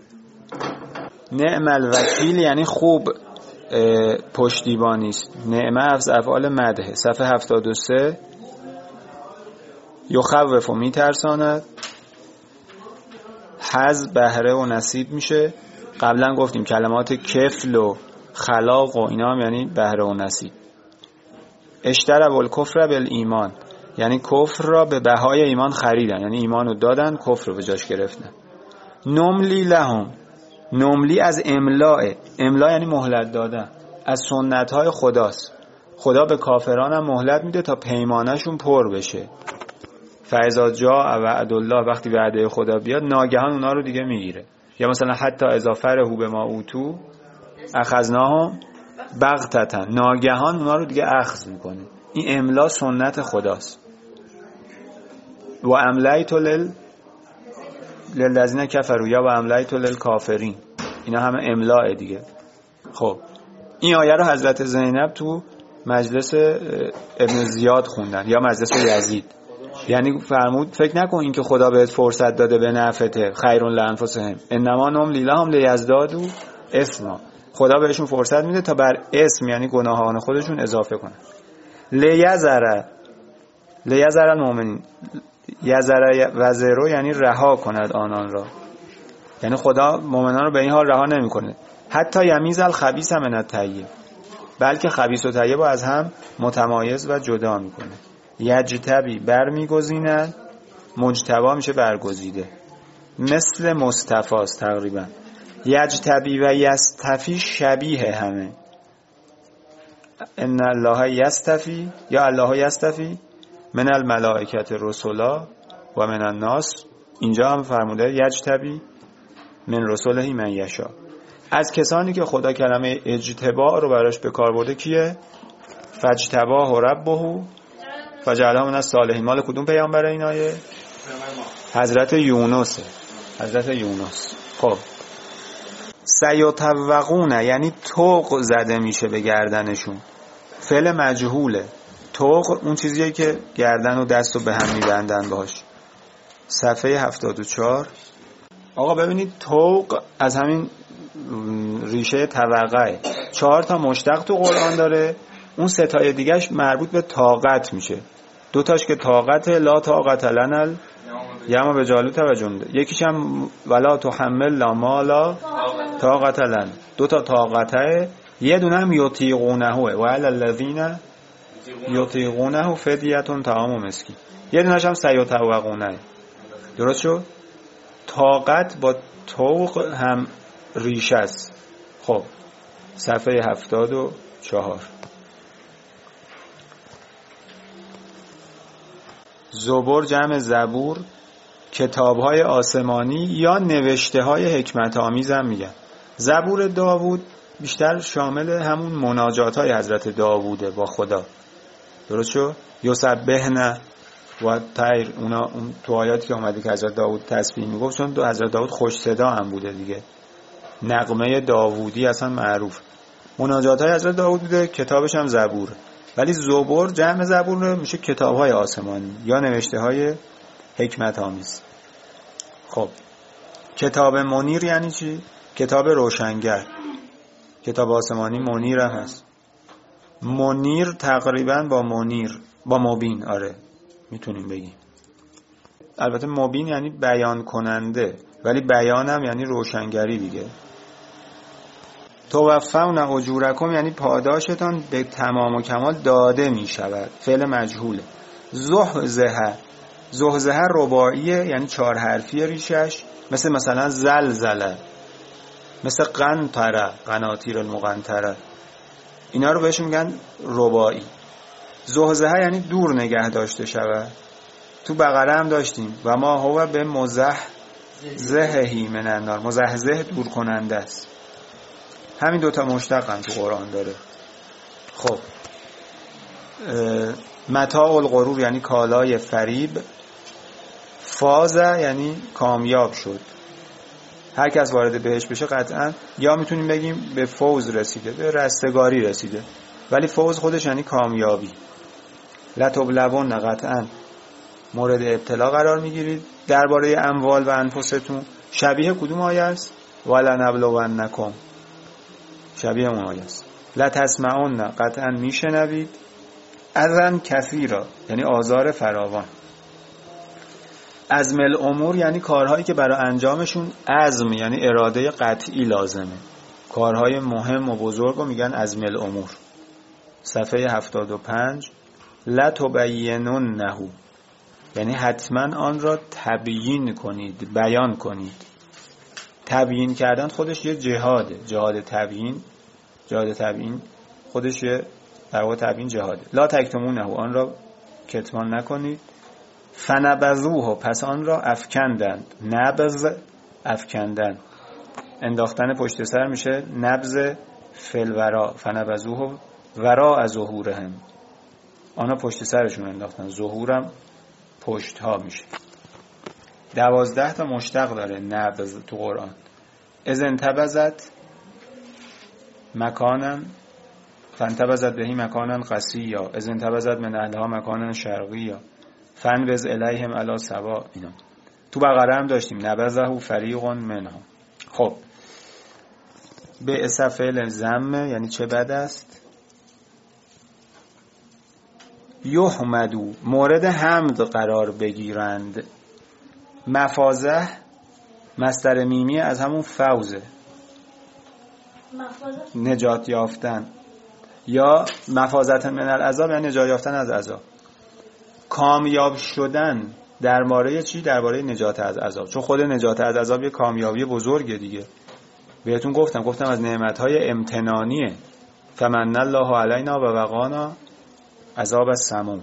نعم الوکیل یعنی خوب پشتیبانی است. نعمه از افعال مدح. صفحه 73. یخوف و میترساند. حظ بهره و نصیب میشه. قبلا گفتیم کلمات کفل و خلاق و اینا هم یعنی بهره و نصیب. اشترى الکفر بالایمان، یعنی کفر را به بهای ایمان خریدن، یعنی ایمان رو دادن کفر رو به جاش گرفتن. نملی لهم، نملی از املاء، املا یعنی مهلت دادن، از سنت های خداست. خدا به کافران هم مهلت میده تا پیمانشون پر بشه. فاذا جاء وعد الله، وقتی وعده خدا بیاد ناگهان اونا رو دیگه میگیره. یا مثلا حتی اذا فرحوا بما اوتوا اخذناهم بغتة، ناگهان اونا رو دیگه اخذ میکنه. این املا سنت خداست. و املیت للذین کفروا یا و املیت للکافرین، اینا همه املاء دیگه. خب این آیه رو حضرت زینب تو مجلس ابن زیاد خوندن یا مجلس یزید، یعنی فرمود فکر نکن این که خدا بهت فرصت داده به نفعته، خیر لانفسهم انما نملی لهم لیزدادوا اثما، خدا بهشون فرصت میده تا بر اسم یعنی گناهان خودشون اضافه کنن. لیذر المؤمنین، یذر وزرو یعنی رها کند آنان را، یعنی خدا مؤمنان رو به این حال رها نمیکنه. حتی یمیز الخبیث من الطیب، بلکه خبیث و طیب رو از هم متمایز و جدا میکنه. یجتبی برمیگزیند، مجتبا میشه برگزیده، مثل مصطفاست تقریبا. یجتبی و یستفی شبیه همه. ان الله یستفی یا الله یستفی من الملائکه رسلا و من الناس. اینجا هم فرموده یجتبی من رسله من یشا. از کسانی که خدا کلمه اجتباء رو براش به کار برده کیه؟ فاجتباه ربه فجعله من الصالحین. مال کدوم پیامبره این آیه؟ حضرت یونس. حضرت یونس. خب سیطوقون یعنی طوق زده میشه به گردنشون. فعل مجهوله. طوق اون چیزیه که گردن و دست رو به هم میبندن باش. صفحه 74. آقا ببینید طوق از همین ریشه طوقه. 4 تا مشتق تو قرآن داره. اون 3 تای دیگهش مربوط به طاقت میشه. 2 تاش که طاقت لا طاقت لنا یما به جالوت و جنده. یکیش هم ولا تحمل لا مالا طاقت لنا. 2 تا طاقته. یه دونه هم یطیقونه و علی الذین یطیقونه فدیه طعام مسکین. یه دونهش هم سیطوقونه. درست شد؟ طاقت با طوق هم ریشه است. خب صفحه 74. زبور جمع زبور، کتاب‌های آسمانی یا نوشته‌های حکمت آمیز هم میگن. زبور داوود بیشتر شامل همون مناجات‌های حضرت داووده با خدا. درست شد؟ یسبحن و طیر. اونا اون تو آیاتی که اومده که حضرت داوود تسبیح میگفت، چون حضرت داوود خوش صدا هم بوده دیگه. نغمه داوودی اصلا معروف. مناجات‌های حضرت داوود بوده، کتابش هم زبور. ولی زبور جمع زبور میشه کتاب‌های آسمانی یا نوشته‌های حکمت آمیز. خب کتاب منیر یعنی چی؟ کتاب روشنگر. کتاب آسمانی منیر هم هست. منیر تقریبا با مبین، آره میتونیم بگیم. البته مبین یعنی بیان کننده، ولی بیان هم یعنی روشنگری دیگه. توفون اجورکم یعنی پاداشتان به تمام و کمال داده می شود. فعل مجهوله. زحزه رباعیه یعنی 4 حرفی ریشش، مثلا زلزله، مثل قنطره، قناطیر المقنطره. اینا رو بهش میگن رباعی. زحزه یعنی دور نگه داشته شود. تو بقره هم داشتیم و ما هو به مزحزحی من النار. مزحزح دور کننده است. همین 2 تا مشتق هم تو قرآن داره. خب متاع الغرور یعنی کالای فریب. فاز یعنی کامیاب شد. هر کس وارد بهش بشه قطعا یا میتونیم بگیم به فوز رسیده، به رستگاری رسیده، ولی فوز خودش یعنی کامیابی. لتبلون قطعا مورد ابتلا قرار میگیرید درباره اموال و انفستون. شبیه کدوم آیه است؟ ولنبلونکم. شبیه اون آیه است. لتسمعون قطعا میشنوید. اذن کثیرا یعنی آزار فراوان. عزم الامور یعنی کارهایی که برای انجامشون عزم یعنی اراده قطعی لازمه. کارهای مهم و بزرگ رو میگن عزم الامور. صفحه 75. لتبیننه یعنی حتما آن را تبیین کنید، بیان کنید. تبیین کردن خودش یه جهاده. جهاد تبیین خودش یه در واقع تبیین جهاده. لا تکتمونه آن را کتمان نکنید. فنبذوه پس آن را افکندند. نبذ افکندن، انداختن پشت سر میشه نبذ فلورا. فنبذوه ورا از ظهورهم، آنها پشت سرشون انداختن. ظهورم پشت ها میشه. 12 تا مشتق داره نبذ تو قرآن. اذ انتبذت مکانا فانتبذت بهی مکانا قصیا. اذ انتبذت من اهلها مکانا شرقیا. فنبذ الیهم علی سوا. اینا تو بقره هم داشتیم. نبذه فریق منها. خب بئس فعل ذم یعنی چه بد است. یحمدو مورد حمد قرار بگیرند. مفازه مصدر میمی از همون فوزه، نجات یافتن، یا مفازت من العذاب یعنی نجات یافتن از عذاب. کامیاب شدن درباره چی؟ درباره نجات از عذاب، چون خود نجات از عذاب یه کامیابی بزرگه دیگه. بهتون گفتم از نعمت‌های امتنانیه. فمن الله علینا و وقانا عذاب السموم.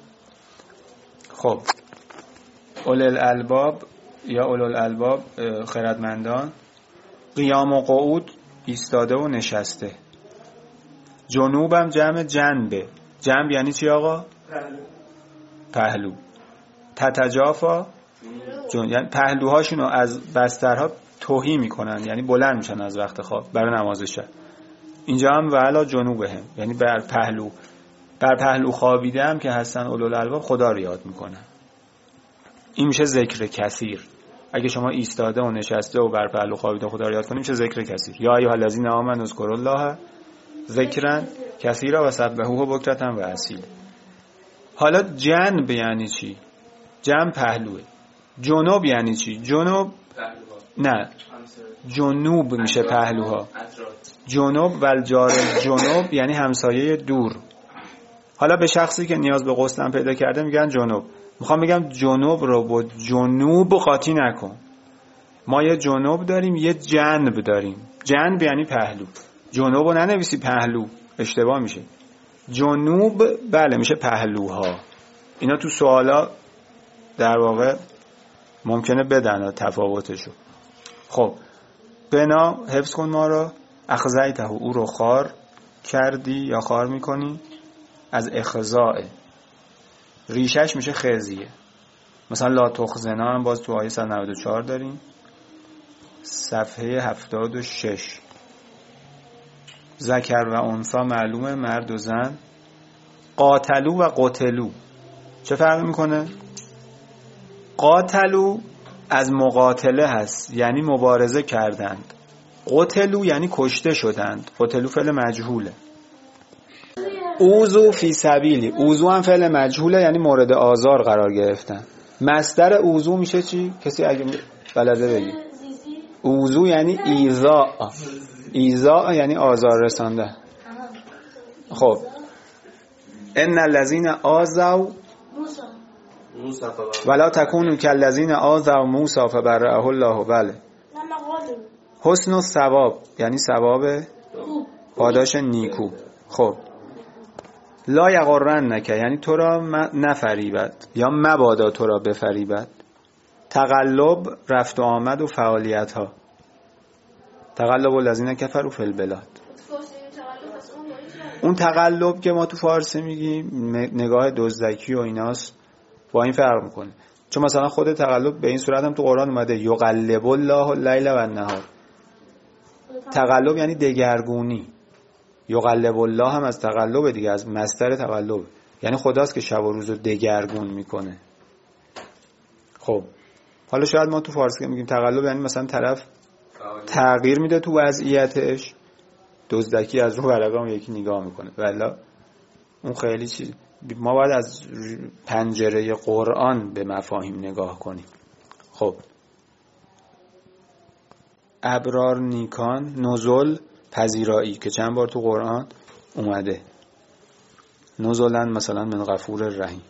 خب اولو الالباب یا اولو الالباب خردمندان، قیام و قعود ایستاده و نشسته. جنوبم جمع جنبه. جنب یعنی چی آقا؟ پهلو. تتجافا یعنی پهلوهاشونو از بسترها تهی میکنن، یعنی بلند میشن از وقت خواب برای نماز شب. اینجا هم وعلا جنوبهم، یعنی بر پهلو خوابیده هم که هستن اولوالالباب خدا رو یاد میکنن. این میشه ذکر کثیر. اگه شما ایستاده و نشسته و بر پهلو خوابیده خدا رو یاد کنید میشه ذکر کثیر. یا ایها الذین آمنوا اذکروا الله ذکرا کثیرا و سبحوه بکرة و اصیلا. حالا جنب یعنی چی؟ جنب پهلوه. جنوب یعنی چی؟ جنوب نه، جنوب میشه پهلوها. جنوب والجار جنوب یعنی همسایه دور. حالا به شخصی که نیاز به غسل پیدا کرده میگن جنوب. میخوام بگم جنوب رو با جنوب قاطی نکن. ما یه جنوب داریم، یه جنب داریم. جنب یعنی پهلو. جنوب رو ننویسی پهلو، اشتباه میشه. جنوب بله میشه پهلوها. اینا تو سوالا در واقع ممکنه بدن تفاوتشو. خب بنا حفظ کن ما رو. اخزیته، او رو خار کردی یا خار میکنی. از اخزاء ریشش میشه خزیه. مثلا لا تخزنا هم باز تو آیه 194 داریم، صفحه 76. ذکر و انثی معلومه، مرد و زن. قاتلو و قتلو چه فرق میکنه؟ قاتلو از مقاتله هست، یعنی مبارزه کردند. قتلو یعنی کشته شدند. قتلو فعل مجهوله. اوزو فی سبیلی، اوزو هم فعل مجهوله، یعنی مورد آزار قرار گرفتن. مصدر اوزو میشه چی؟ کسی اگه بلده بگی. اوزو یعنی ایذا. ایذا یعنی آزار رسانده. خب ان الذين آذوا ولا تكونوا كالذين آذوا موسى فبرأه الله. بله. حسن الثواب یعنی ثواب پاداش نیکو. خب لا یغرنک یعنی تو را نفریبد یا مبادا تو را بفریبد. تقلب رفت و آمد و فعالیت ها. تقلب الذین کفروا فی البلاد. اون تقلب که ما تو فارسی میگیم نگاه دزدکی و ایناست، با این فرق میکنه. چون مثلا خود تقلب به این صورت هم تو قرآن اومده یقلب الله اللیل و النهار. تقلب یعنی دگرگونی. یقلب الله هم از تقلب دیگه، از مصدر تقلب، یعنی خداست که شب و روز رو دگرگون میکنه. خب حالا شاید ما تو فارسی میگیم تقلب یعنی مثلا طرف تغییر میده تو وضعیتش، دزدکی از رو ورقه یکی نگاه میکنه. والا اون خیلی چیز، ما باید از پنجره قرآن به مفاهیم نگاه کنیم. خب ابرار نیکان، نزول پذیرایی که چند بار تو قرآن اومده. نزولن مثلا من غفور رحیم.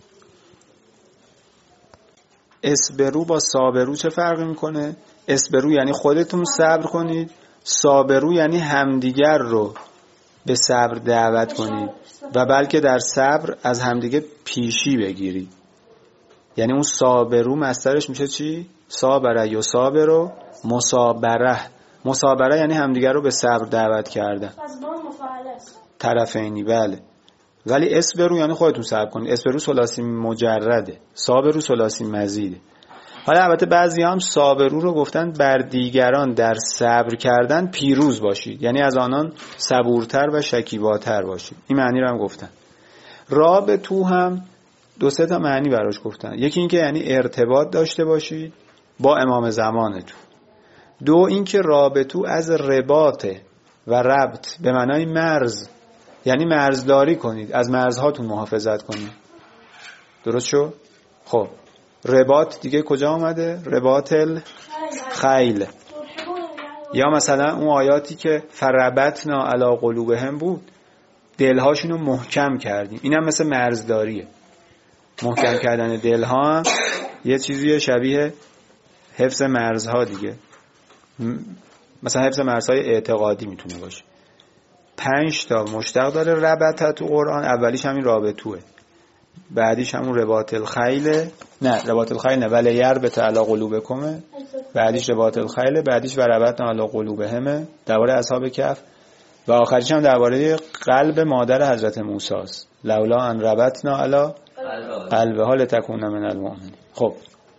اسبرو با صابرو چه فرقی میکنه؟ اسبرو یعنی خودتون صبر کنید، صابرو یعنی همدیگر رو به صبر دعوت کنید و بلکه در صبر از همدیگه پیشی بگیرید. یعنی اون صابرو مصدرش میشه چی؟ صابره یا صابرو مصابره. مصابره یعنی همدیگر رو به صبر دعوت کردن. طرفینی. بله. ولی اسبرو یعنی خودتون صبر کنید. اسبرو ثلاثی مجرده، صابرو ثلاثی مزیده. حالا البته بعضی هم صابرو رو گفتن بر دیگران در صبر کردن پیروز باشید، یعنی از آنان صبورتر و شکیباتر باشید. این معنی رو هم گفتن. رابطو هم دو سه تا معنی براش گفتن. یکی این که یعنی ارتباط داشته باشید با امام زمانتون. دو این که رابطو از رباطه و ربط به معنای مرز، یعنی مرزداری کنید، از مرزهاتون محافظت کنید. درست شد؟ خب رباط دیگه کجا آمده؟ رباط الخیل. یا مثلا اون آیاتی که فربطنا علی قلوبهم بود، دلهاشونو محکم کردیم. اینم مثل مرزداریه. محکم کردن دلها هم یه چیزی شبیه حفظ مرزها دیگه. مثلا حفظ مرزهای اعتقادی میتونه باشه. 5 تا مشتق داره ربطه تو قرآن. اولیش همین رابطوه، بعدیش همون رباط الخیل، نه رباط الخیل نه، ولی یربط علی قلوبکم، بعدیش رباط الخیل، بعدیش و ربطنا علی قلوبهم درباره اصحاب کهف، و آخریش هم درباره قلب مادر حضرت موسی است، لولا ان ربطنا علی قلبها لتکون من المؤمنین. خب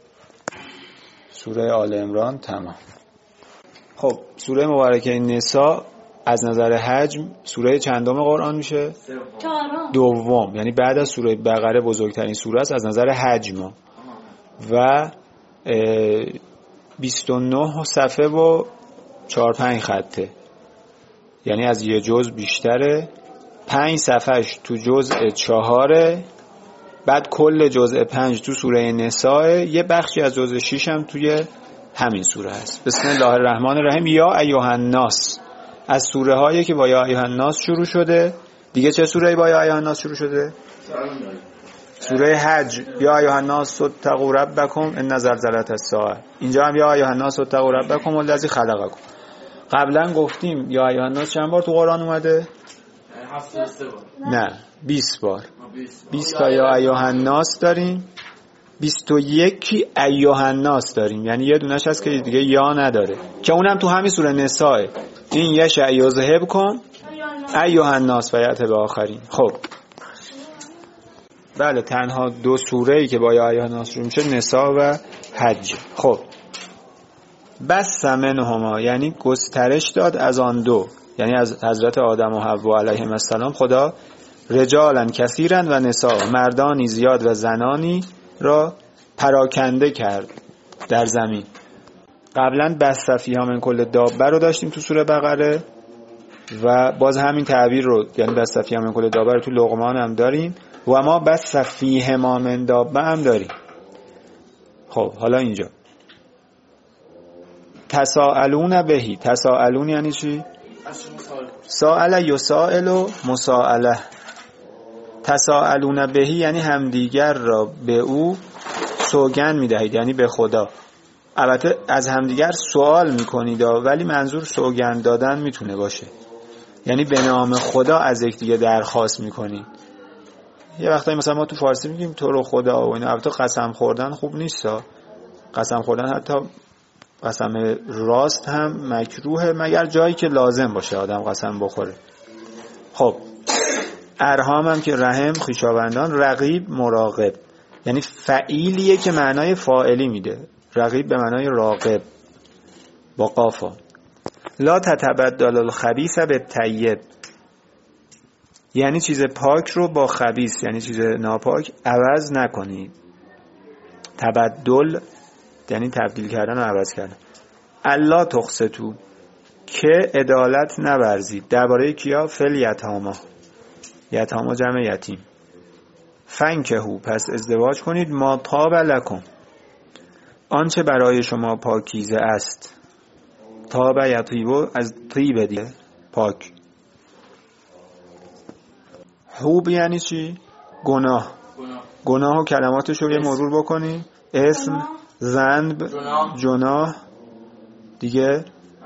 سوره آل عمران تمام. خب سوره مبارکه نساء از نظر حجم سوره چندم قرآن میشه؟ دوم، یعنی بعد از سوره بقره بزرگترین سوره است از نظر حجم و 29 صفحه و 4-5 خطه، یعنی از یه جزء بیشتره. 5 صفحهش تو جزء 4، بعد کل جزء 5 تو سوره نساء، یه بخشی از جزء 6 هم توی همین سوره هست. بسم الله الرحمن الرحیم. یا ایها الناس از سوره هایی که با یا ایها الناس شروع شده. دیگه چه سوره‌ای با یا ایها الناس شروع شده؟ سوره حج، یا ایها الناس اتقوا ربکم ان زلزله الساعه. اینجا هم یا ایها الناس اتقوا ربکم الذی خلقکم. قبلا گفتیم یا ایها الناس چند بار تو قرآن اومده؟ 73 بار. نه 20 بار. 20 تا یا ایها الناس داریم، 21 ایها الناس داریم، یعنی یه دونش هست که دیگه یا نداره که اونم تو همین سوره نساء. این یش یذهبکم ایها الناس و یأتی بآخرین. خب بله، تنها 2 سوره‌ای که با یا ایها الناس شروع میشه نساء و حج. خب بس منهما یعنی گسترش داد از آن 2، یعنی از حضرت آدم و حوا علیهم السلام خدا رجالا کثیرا و نساء، مردانی زیاد و زنانی را پراکنده کرد در زمین. قبلا بس فیها من کل دابه رو داشتیم تو سوره بقره و باز همین تعبیر رو، یعنی بس فیها من کل دابه رو تو لقمان هم داریم و ما بس فیهما من دابه هم داریم. خب حالا اینجا تساءلون بهی. تساءلون یعنی چی؟ سائل یسائل و مسائله. تساءلون بهی یعنی همدیگر را به او سوگند میدهید، یعنی به خدا. البته از همدیگر سوال میکنید ولی منظور سوگند دادن میتونه باشه، یعنی به نام خدا از یکدیگه درخواست میکنید. یه وقتایی مثلا ما تو فارسی میگیم تو رو خدا و اینا. البته قسم خوردن خوب نیست، قسم خوردن حتی قسم راست هم مکروهه مگر جایی که لازم باشه آدم قسم بخوره. خب ارحام هم که رحم، خویشاوندان. رقیب مراقب یعنی فعیلیه که معنای فاعلی میده. رقیب به معنای راقب با قافا. لا تتبدل الخبیث بالطیب یعنی چیز پاک رو با خبیث یعنی چیز ناپاک عوض نکنید. تبدل یعنی تبدیل کردن و عوض کردن. الا تقسطوا که عدالت نورزید. درباره کیا؟ فل یتاما. یتاما جمع یتیم. فنکهو پس ازدواج کنید. ما طاب لکم آنچه برای شما پاکیزه است. طاب یطیبو از طیب دیگه پاک. حوب یعنی چی؟ گناه. گناه و کلماتش رو یه مرور بکنی. اسم، ذنب، جناح دیگه،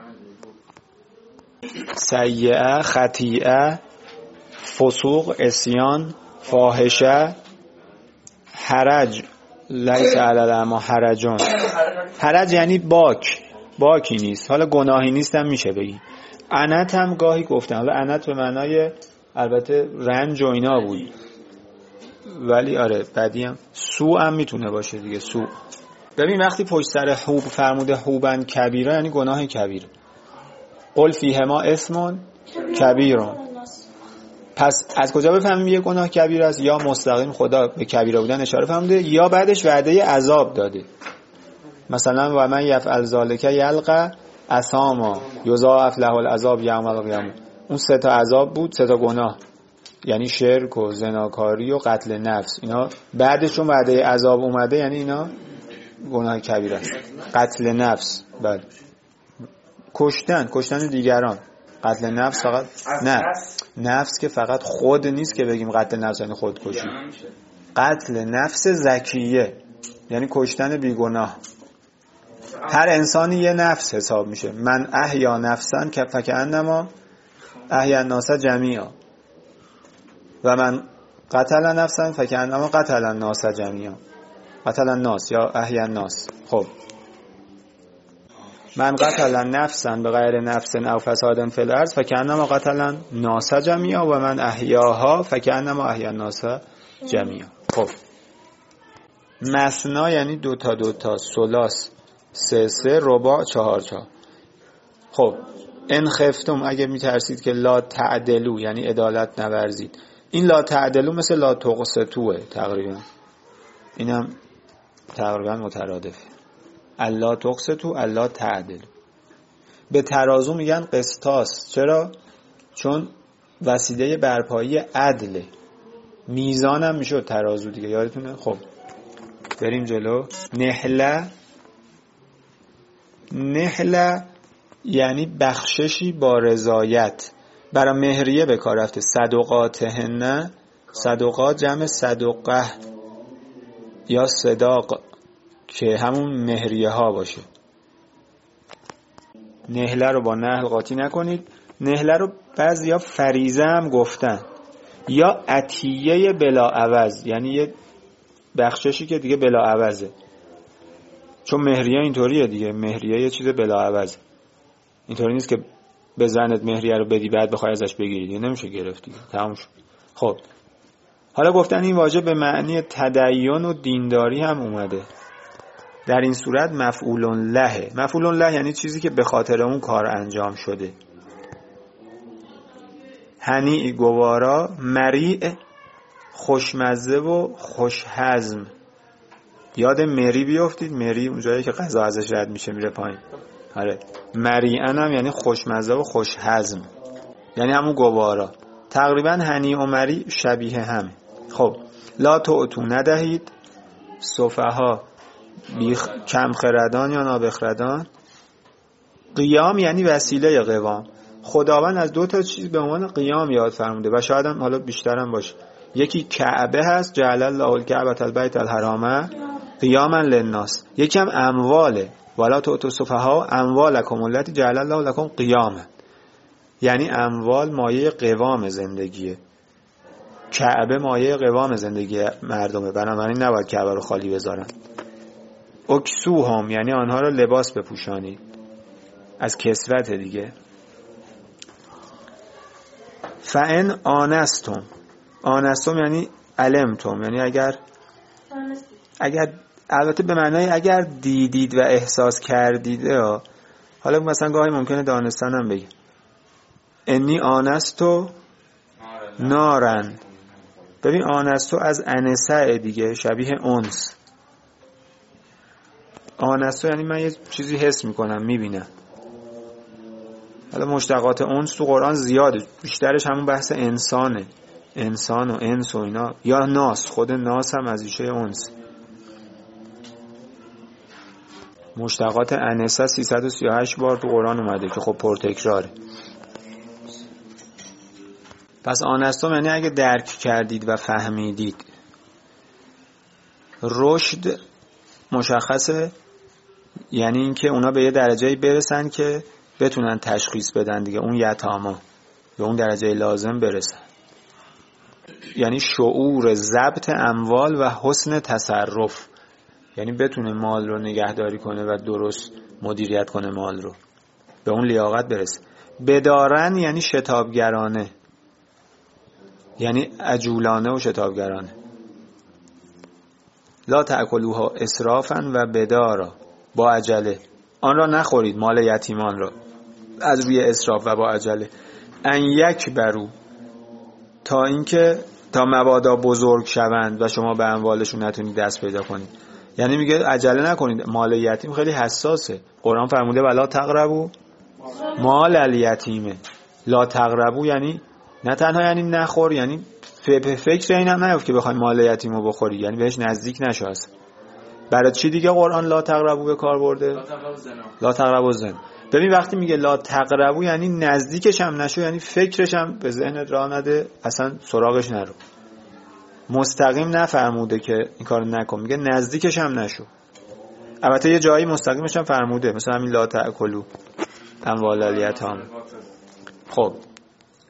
سیئه، خطیئه، فسوق، عصیان، فاحشه، حرج. لیس علی الاعمی حرجون. حرج یعنی باکی نیست. حالا گناهی نیست هم میشه بگی. عنت هم گاهی گفتم، حالا عنت به معنای البته رنج و اینا بود، ولی آره بعدی هم سوء هم میتونه باشه دیگه. سوء ببین وقتی پشت سر حوب فرموده حوبن کبیره یعنی گناه کبیر. قل فیهما اسم کبیرون. پس از کجا بفهمیم یه گناه کبیر است؟ یا مستقیم خدا به کبیره بودن اشاره فرموده یا بعدش وعده عذاب داده. مثلا و من یفعل ذلک یلقى اثاما یضاعف له العذاب یوم القیامه. اون 3 تا عذاب بود، 3 تا گناه، یعنی شرک و زناکاری و قتل نفس. اینا بعدشون وعده عذاب اومده، یعنی اینا گناه کبیره است. قتل نفس، بعد کشتن دیگران. قتل نفس فقط نه، نفس که فقط خود نیست که بگیم قتل نفس یعنی خودکشی. قتل نفس زکیه یعنی کشتن بیگناه. هر انسانی یه نفس حساب میشه. من احیا نفسن که فکأنما احیا الناس جمیعا و من قتل نفسا فکأنما قتل الناس جمیعا. قتل الناس یا احیا الناس. خب من قتل نفسا بغیر نفس او فساد فی الارض فکأنما قتل الناس جمیعا و من احیاها فکأنما احیا الناس جمیعا. خب مثنا یعنی 2 تا 2 تا، ثلاث 3 3، رباع 4 4. خب ان خفتم اگه میترسید که لا تعدلو یعنی عدالت نورزید. این لا تعدلو مثل لا تقسطوه تقریبا، اینم تقریبا مترادفه. الا تقسطو الا تعدلو. به ترازو میگن قسطاس. چرا؟ چون وسیله برپایی عدله. میزان هم میشد ترازو دیگه، یادتونه؟ خب بریم جلو. نحله یعنی بخششی با رضایت. برای مهریه به کار رفته. صدقاتهن، صدقات جمع صدقه یا صداق که همون مهریه ها باشه. نحله رو با نحل قاطی نکنید. نحله رو بعضیا فریضه هم گفتن یا عطیه بلا عوض، یعنی یه بخششی که دیگه بلا عوضه. چون مهریه اینطوریه دیگه، مهریه یه چیز بلا عوض. اینطوری نیست که به زنت مهریه رو بدی بعد بخوای ازش بگیری دیگه، نمیشه گرفت دیگه، تموم شد. خب حالا گفتن این واژه به معنی تدین و دینداری هم اومده. در این صورت مفعول له. مفعول له یعنی چیزی که به خاطر اون کار انجام شده. هنیع گوارا، مریع خوشمزه و خوشهضم. یاد مری بیافتید، مری اون جایی که غذا ازش رد میشه میره پایین. آره مریعن هم یعنی خوشمزه و خوشهضم، یعنی همون گوارا. تقریبا هنیع و مریع شبیه همه. خب لا تعطوا ندهید سفها کم خردان یا نابخردان. قیام یعنی وسیله قوام. خداوند از 2 تا چیز به عنوان قیام یاد فرموده و شاید هم حالا بیشتر هم باشه. یکی کعبه هست، جعل الله الکعبة البیت الحرام قیاما للناس. یکی هم امواله، ولا تؤتوا السفهاء اموالکم التي جعل الله لكم قیاما، یعنی اموال مایه قوام زندگیه. کعبه مایه قوام زندگی مردمه، بنابراین نباید کعبه رو خالی بذارن. اکسوهم یعنی آنها رو لباس بپوشانید، از کسوت دیگه. فان آنستم، آنستم یعنی علمتم، یعنی اگر البته به معنای اگر دیدید و احساس کردید. حالا مثلا گاهی ممکنه دانستن هم بگه انی آنستو نارن. ببین آنستو از انسه دیگه، شبیه انس. آنستو یعنی من یه چیزی حس میکنم، میبینم. حالا مشتقات انس تو قرآن زیاده، بیشترش همون بحث انسانه، انسان و انس و اینا، یا ناس، خود ناس هم از ریشه انس. مشتقات انسه 338 بار تو قرآن اومده که خب پرتکراره. پس آنستم یعنی اگه درک کردید و فهمیدید. رشد مشخصه، یعنی اینکه اونا به یه درجه‌ای برسن که بتونن تشخیص بدن دیگه، اون یتاما به اون درجه لازم برسن. یعنی شعور ضبط اموال و حسن تصرف، یعنی بتونه مال رو نگهداری کنه و درست مدیریت کنه مال رو، به اون لیاقت برسه. بدارن یعنی شتابگرانه، یعنی عجولانه و شتابگرانه. لا تأکلوها اسرافا و بدارا، با عجله. آن را نخورید، مال یتیمان را، از روی اسراف و با عجله. ان یک برو، تا مبادا بزرگ شوند و شما به اموالشون نتونید دست پیدا کنید. یعنی میگه عجله نکنید، مال یتیم خیلی حساسه. قرآن فرموده ولا تقربوا مال الیتیم. لا تقربوا یعنی نه تنها یعنی نخور، یعنی فکر این هم نیفت که بخوای مال یتیمو بخوری، یعنی بهش نزدیک نشو اصلا. برای چی دیگه قرآن لا تقربوا به کار برده؟ لا تقربوا زنا. ببین وقتی میگه لا تقربوا یعنی نزدیکش هم نشو، یعنی فکرش هم به ذهنت راه نده، اصلا سراغش نرو. مستقیم نفرموده که این کارو نکن، میگه نزدیکش هم نشو. البته یه جایی مستقیمش هم فرموده، مثلا همین لا تأکلوا اموال الیتام. خب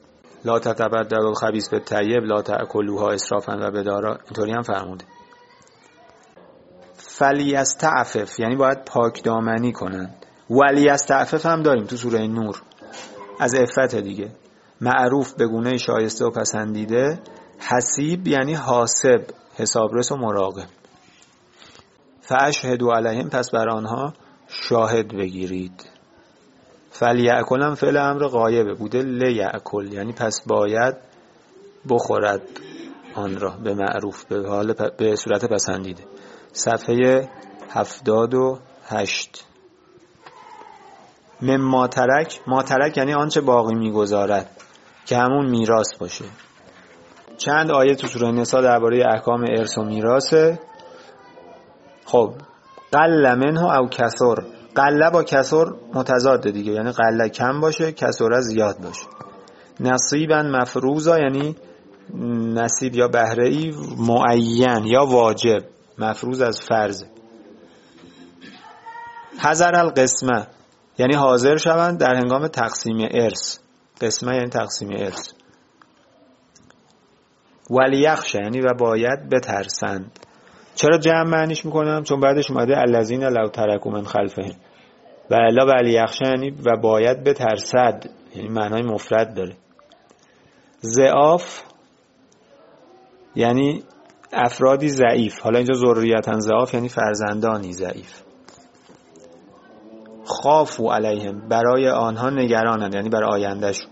لا تتبدل الخبیث بالطیب لا تأکلوها اسرافا و بدارا، اینطوری هم فرموده. فلیستعفف یعنی باید پاک دامنی کنن. ولیستعفف هم داریم تو سوره نور، از عفت دیگه. معروف به گونه شایسته و پسندیده. حسیب یعنی حاسب، حسابرس و مراقب. فاشهدوا علیهم پس بر آنها شاهد بگیرید. فلیأکل هم فعل امر غایبه بوده، لیأکل یعنی پس باید بخورد آن را به معروف، به صورت پسندیده. صفحه 78. مما ترک، ما ترک یعنی آنچه باقی میگذارد که همون میراث باشه. چند آیه تو سوره نساء درباره احکام ارث و میراثه. خب قل منه او کثر، قل با کثر متضاد دیگه، یعنی قل کم باشه، کثر زیاد باشه. نصیبا مفروضا یعنی نصیب یا بهره ای معین یا واجب، مفروض از فرض. حذر القسمه یعنی حاضر شوند در هنگام تقسیم ارث. قسمه یعنی تقسیم ارث. ولیخشى یعنی و باید بترسند. چرا جمع معنیش میکنم؟ چون بعدش اومده الذین لو ترکوا من خلفهم، و الا ولیخشى یعنی و باید بترسد، یعنی معنای مفرد داره. ضعاف یعنی افرادی ضعیف، حالا اینجا ذریة ضعاف یعنی فرزندانی ضعیف. خافوا علیهم برای آنها نگرانند، یعنی برای آیندهشون.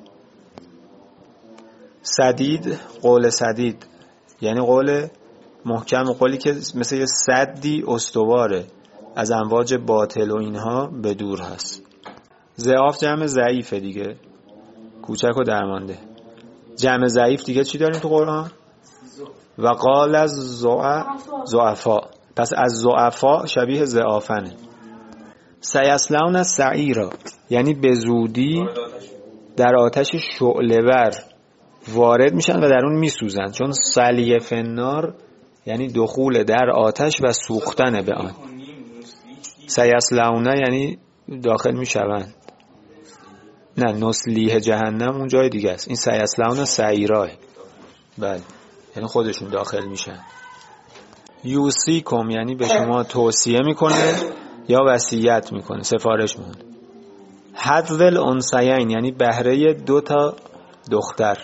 سدید قول سدید یعنی قول محکم، قولی که مثل یه سدی استواره از امواج باطل و اینها به دور هست. ضعاف جمع ضعیفه دیگه، کوچک و درمانده. جمع ضعیف دیگه چی داریم تو قرآن؟ و قال از ضعفا، پس از ضعفا شبیه ضعافنه. سیصلون سعیرا یعنی به زودی در آتش شعله‌ور وارد میشن و در اون میسوزن، چون سلیه فنار یعنی دخول در آتش و سوختن به آن. سیصلون یعنی داخل میشوند. نه، نسلیه جهنم اون جای دیگه است. این سیصلون سعیرا، بله، یعنی خودشون داخل میشن. یوصیکم یعنی به شما توصیه میکنه یا وصیت میکنه، سفارش میکنه. حظ الانثیین یعنی بهره 2 دختر.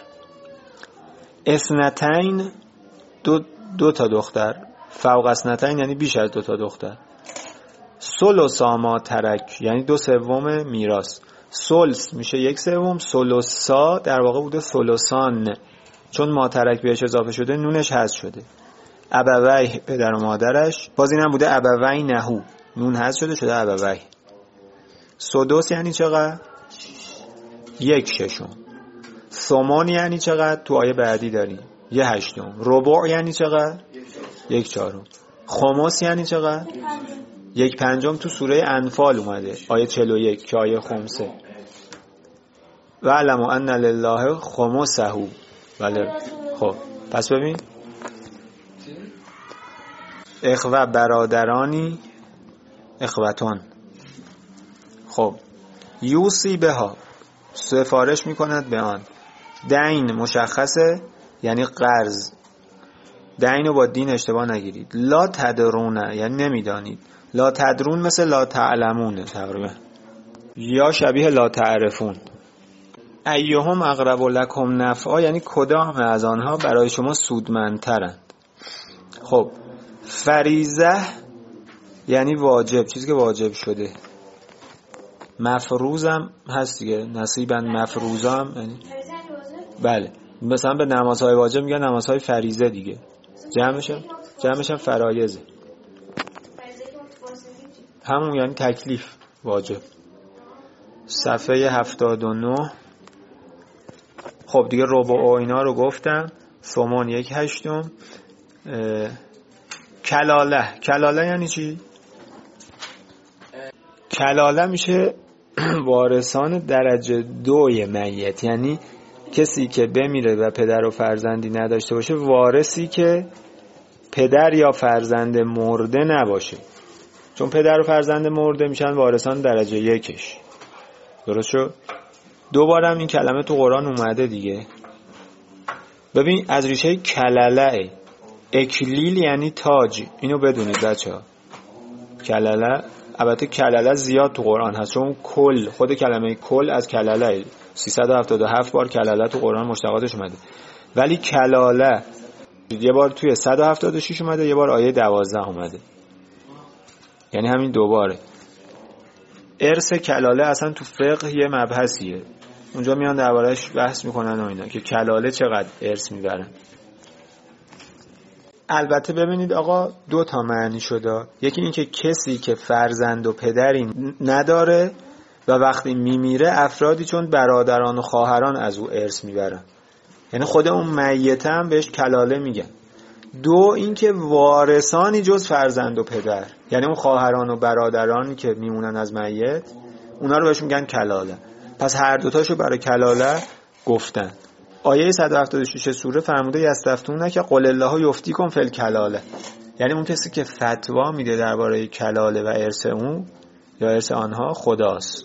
اثنتین 2 دختر. فوق اثنتین یعنی بیش از 2 دختر. ثلث ما ترک یعنی 2/3 میراث. ثلث میشه 1/3، ثلثا در واقع بوده ثلثان، چون ما ترک بهش اضافه شده نونش حذف شده. ابویه پدر و مادرش، باز اینم بوده ابوی نهو، نون حذف شده ابوی. سدس یعنی چقدر؟ 1/6. ثمن یعنی چقدر؟ تو آیه بعدی داریم 1/8. ربع یعنی چقدر؟ 1/4. خمس یعنی چقدر؟ 1/5 تو سوره انفال اومده، آیه 41 که آیه خمسه. و علموا ان لله خمسه. بله. خب پس ببین، اخوه برادرانی، اخوتون. خب یوصی بها سفارش میکند به آن. دین مشخصه یعنی قرض، دین رو با دین اشتباه نگیرید. لا تدرونه یعنی نمیدانید. لا تدرون مثل لا تعلمونه تقریبا، یا شبیه لا تعرفون. ایهم اقرب لکم نفعا یعنی کدام از آنها برای شما سودمندترند. خب فریضه یعنی واجب، چیزی که واجب شده. مفروضم هست دیگه، نصیبا مفروضم یعنی بله، مثلا به نمازهای واجب میگن نمازهای فریضه دیگه، جمعش هم فرایضه، همون یعنی تکلیف واجب. صفحه 79. خب دیگه ربع و اینا رو گفتم. ثمن 1/8. کلاله یعنی چی؟ کلاله میشه وارثان درجه 2 میت، یعنی کسی که بمیره و پدر و فرزندی نداشته باشه، وارثی که پدر یا فرزند مرده نباشه، چون پدر و فرزند مرده میشن وارثان درجه 1. درست شد؟ 2 بارم این کلمه تو قرآن اومده دیگه. ببین از ریشه کلله، اکلیل یعنی تاج، اینو بدونید بچه‌ها. کلله، البته کلله زیاد تو قرآن هست، چون کل، خود کلمه کل از کلله 377 بار کلله تو قرآن مشتقاتش اومده، ولی کلاله یه بار توی 176 اومده، یه بار آیه 12 اومده، یعنی همین دوباره. ارث کلاله اصلا تو فقه یه مبحثیه، اونجا میان درباره‌اش بحث میکنن و اینا که کلاله چقدر ارث میبرن. البته ببینید آقا دو تا معنی شده، یکی این که کسی که فرزند و پدری نداره و وقتی میمیره افرادی چون برادران و خواهران از او ارث میبرن، یعنی خود اون میت هم بهش کلاله میگن. دو این که وارثانی جز فرزند و پدر، یعنی اون خواهران و برادرانی که میمونن از میت، اونا رو بهش میگن کلاله. پس هر دوتاشو برای کلاله گفتن. آیه 176 سوره فرموده یستفتونک قل الله یفتیکم فی الکلاله، یعنی اون کسی که فتوا میده درباره کلاله و ارث اون یا ارث آنها خداست.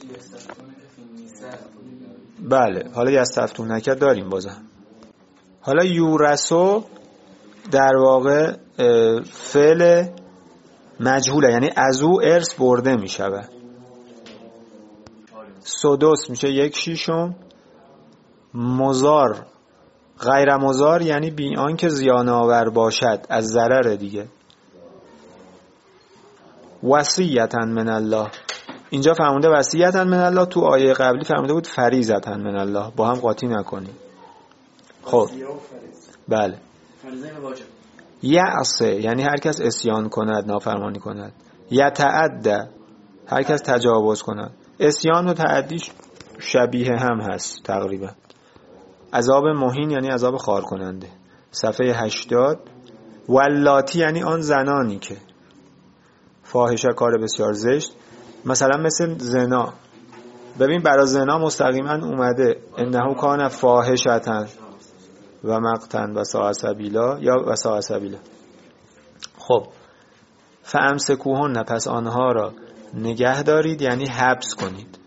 بله، حالا یستفتونک داریم بازم. حالا یورثو در واقع فعل مجهوله، یعنی از او ارث برده میشوه. سدس میشه 1/6. مضار غیر مضار یعنی بی آنکه زیان آور باشد، از ضرر دیگه. وصیتا من الله، اینجا فرموده وصیتا من الله، تو آیه قبلی فرموده بود فریضتا من الله، با هم قاطی نکنیم. خب بله. یعصه یعنی هر کس عصیان کند، نافرمانی کند. یتعدى هر کس تجاوز کند. عصیان و تعدیش شبیه هم هست تقریبا. عذاب مهین یعنی عذاب خار کننده. صفحه 80. واللاتی یعنی آن زنانی که فاحشه، کار بسیار زشت، مثلا مثل زنا. ببین برای زنا مستقیما اومده انه کان فاحشة و مقتا و ساء سبیلا یا و ساء سبیلا. خب فامسکوهن، پس آنها را نگه دارید یعنی حبس کنید.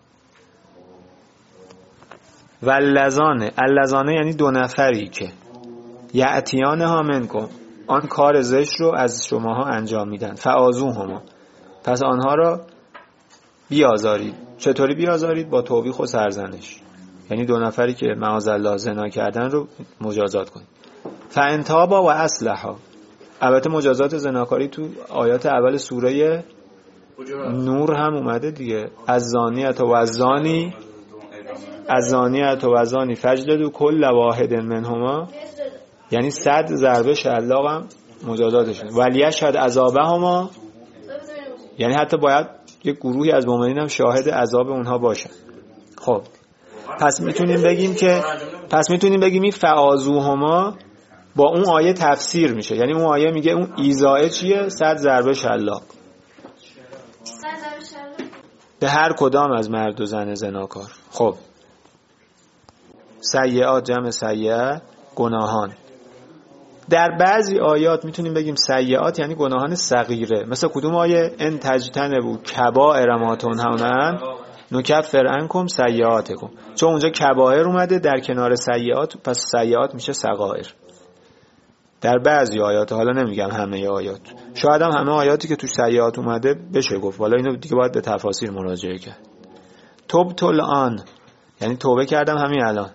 و اللذانه یعنی دو نفری که یعتیانها منکم، آن کار زشت رو از شماها انجام میدن. فآذوهما، پس آنها را بیازارید. چطوری بیازارید؟ با توبیخ و سرزنش، یعنی دو نفری که معاذالله زنا کردن رو مجازات کنید. فان تابا و اصلحا، البته مجازات زناکاری تو آیات اول سوره نور هم اومده دیگه. الزانیة و الزانی، الزانیة و الزانی فجلدوا کل واحد منهما، یعنی 100 ضربه شلاق هم مجازاتشون. ولیشهد عذابهما، یعنی حتی باید یک گروهی از مؤمنین هم شاهد عذاب اونها باشن. خب پس میتونیم بگیم این فآذوهما با اون آیه تفسیر میشه، یعنی اون آیه میگه اون ایذاء چیه؟ 100 ضربه شلاق به هر کدام از مرد و زن زناکار. خب سیئات جمع سیئه، گناهان. در بعضی آیات میتونیم بگیم سیئات یعنی گناهان صغیره، مثل کدوم آیه؟ ان تجتنبوا کبائر ما تنهون نکفر عنکم سیئاتکم، چون اونجا کبائر اومده در کنار سیئات، پس سیئات میشه صغائر. در بعضی آیات، حالا نمیگم همه آیات، شاید هم همه آیاتی که توش سیئات اومده بشه گفت، والا اینو دیگه باید به تفاسیر مراجعه کرد. تبت الان یعنی توبه کردم همین الان.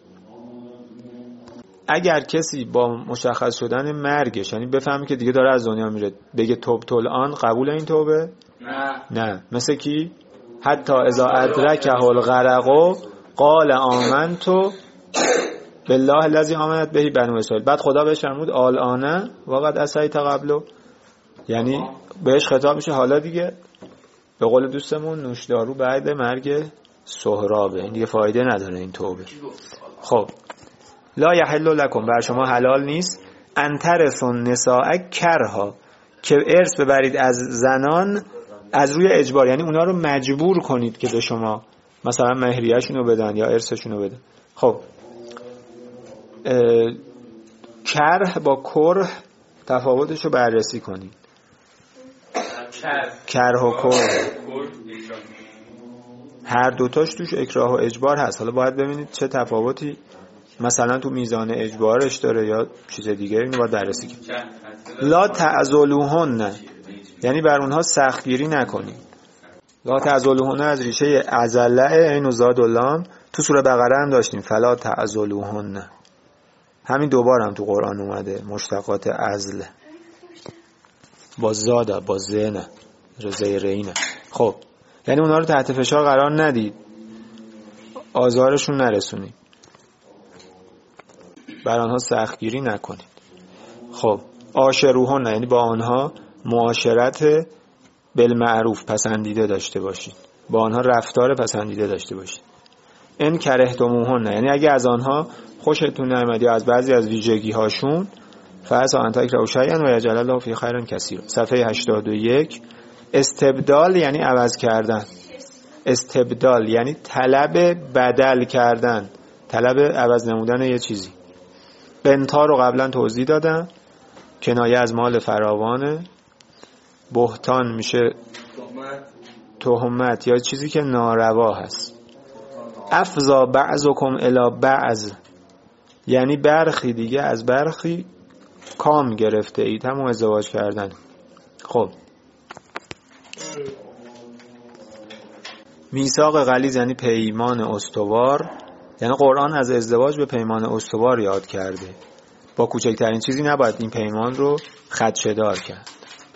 اگر کسی با مشخص شدن مرگش، یعنی بفهمی که دیگه داره از دنیا میره، بگه تبت الان، قبول این توبه؟ نه. مثل کی؟ حتی اذا ادرکه الغرق قال آمنت بالله الذی آمنت به بنو اسرائیل. بعد خدا بهش فرمود الان وقد عصیت قبل، یعنی بهش خطاب میشه حالا دیگه به قول دوستمون نوشدارو بعد مرگ سهرابه، این دیگه فایده نداره این توبه. خب لا یحل لکم، بر شما حلال نیست ان ترثوا النساء کرها، که ارث ببرید از زنان از روی اجبار، یعنی اونا رو مجبور کنید که به شما مثلا مهریه‌شون رو بدن یا ارثشون رو بدن. خب کره با کره تفاوتش رو بررسی کنید. کره و کره هر دوتاش توش اکراه و اجبار هست، حالا باید ببینید چه تفاوتی مثلا تو میزان اجبارش داره یا چیز دیگه، اینو باید بررسی کنیم. لا تعذلوهن یعنی بر اونها سختگیری نکنید. لا تعذلوهن از ریشه عزله عین و زاد و لام تو سوره بقره هم داشتیم. فلا تعذلوهن همین دوبار هم تو قرآن اومده، مشتقات عزل با زاده با زنه رزیرینه. خب یعنی اونا رو تحت فشار قرار ندید، آزارشون نرسونید، بر آنها سختگیری نکنید. خب عاشروهن یعنی با آنها معاشرت بالمعروف پسندیده داشته باشید، با آنها رفتار پسندیده داشته باشید. ان کرهتموهن یعنی اگه از آنها خوشتون نیامد یا از بعضی از ویژگی هاشون، فعسا ان تکرهوا شیئا و یجعل الله فیه خیرا کثیرا. صفحه 81. استبدال یعنی عوض کردن. استبدال یعنی طلب بدل کردن، طلب عوض نمودن یه چیزی. بنتا رو قبلا توضیح دادم، کنایه از مال فراوانه. بهتان میشه تهمت یا چیزی که ناروا هست. افضا بعضکم الی بعض یعنی برخی دیگه از برخی کام گرفته اید، همون ازدواج کردن. خب میثاق غلیظ یعنی پیمان استوار، یعنی قرآن از ازدواج به پیمان استوار یاد کرده. با کوچکترین چیزی نباید این پیمان رو خدشه‌دار کرد.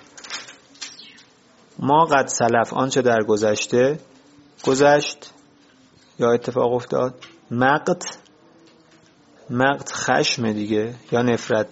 ما قد سلف آنچه در گذشته گذشت یا اتفاق افتاد. مقت خشم دیگه یا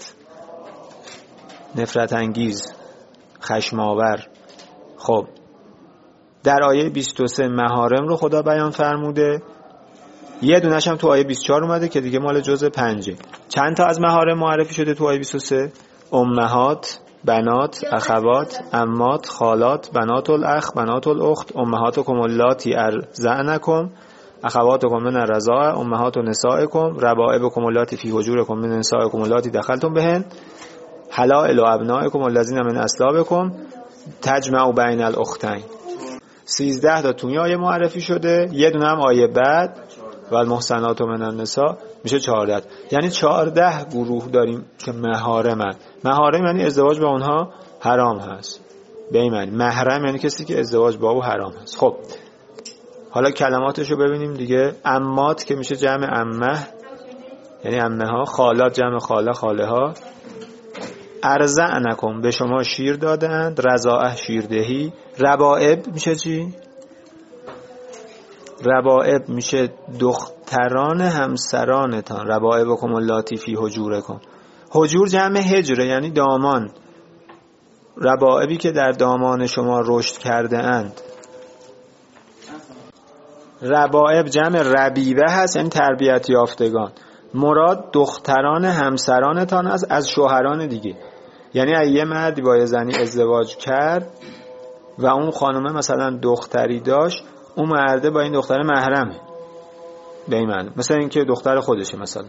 نفرت انگیز، خشم آور. خب در آیه 23 محارم رو خدا بیان فرموده، یه دونش هم تو آیه 24 اومده که دیگه مال جزء 5. چند تا از محارم معرفی شده تو آیه 23؟ امهات، بنات، اخوات، عمات، خالات، بنات الاخ، بنات الاخت، امهاتکم اللاتی ارضعنکم، اخواتکم من الرضاعه، امهات نسائکم، ربائبکم اللاتی فی حجورکم من نسائکم اللاتی دخلتم بهن، حلائل ابنائکم الذین من اصلابکم تجمعوا بین الاختین. 13 تا توی آیه معرفی شده، یه دونه هم آیه بعد و المحصنات من النساء میشه 14. یعنی 14 گروه داریم که محارمن. محارم یعنی ازدواج با اونها حرام هست. به این معنی محرم یعنی کسی که ازدواج با او حرام هست. خب حالا کلماتشو ببینیم دیگه. عمات که میشه جمع عمه یعنی عمه ها، خالات جمع خاله خاله ها. ارضعنکم به شما شیر دادند، رضاعه شیردهی. ربائب میشه چی؟ ربائب میشه دختران همسرانتان. ربائبکم اللاتی فی حجورکم. حجور جمع حجره یعنی دامان. ربائبی که در دامان شما رشد کرده اند. ربائب جمع ربیبه هست یعنی تربیت یافتگان. مراد دختران همسرانتان از شوهران دیگه. یعنی اگه یه مردی با یه زنی ازدواج کرد و اون خانومه مثلا دختری داشت، اون مرده با این دختر محرمه. به این معنی مثلا این که دختر خودشه مثلا.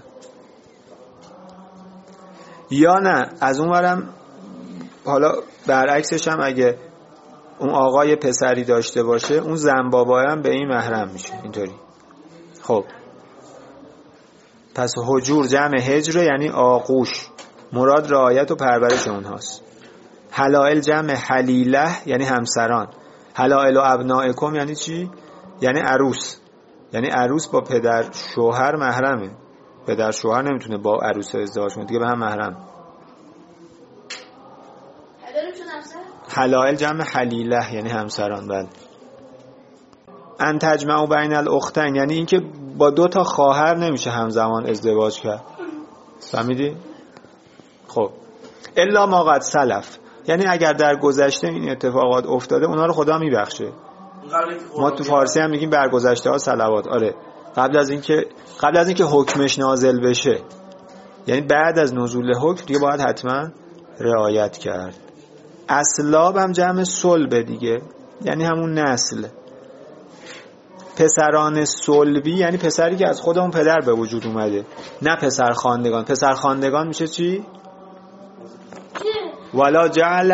یا نه از اون ورم حالا برعکسش هم اگه اون آقای پسری داشته باشه، اون زن بابا هم به این محرم میشه. اینطوری. خب پس حجور جمع حجر یعنی آغوش، مراد رعایت و پرورش اونهاست. حلائل جمع حلیله یعنی همسران. حلائل و ابنائکم یعنی چی؟ یعنی عروس. یعنی عروس با پدر شوهر محرمه. پدر شوهر نمیتونه با عروس ازدواج کنه دیگه، به هم محرم. حلائل جمع حلیله یعنی همسران. بله. ان تجمعوا بین الاختین یعنی اینکه با 2 تا خواهر نمیشه همزمان ازدواج کرد. فهمیدی؟ خب الا ما قد سلف یعنی اگر در گذشته این اتفاقات افتاده اونا رو خدا میبخشه. ما تو فارسی هم میگیم برگذشته ها صلوات. آره قبل از اینکه حکمش نازل بشه، یعنی بعد از نزول حکم دیگه باید حتما رعایت کرد. اصلاب هم جمع صلب دیگه یعنی همون نسل. پسران صلبی یعنی پسری که از خود اون پدر به وجود اومده، نه پسرخواندگان. پسرخواندگان میشه چی؟ ولا جعل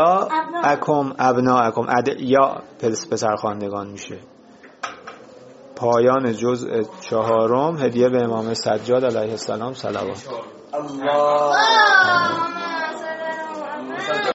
ادعیاءکم ابناءکم. ادعیا پسرخواندگان میشه. پایان جزء 4 هدیه به امام سجاد علیه السلام صلوات. الله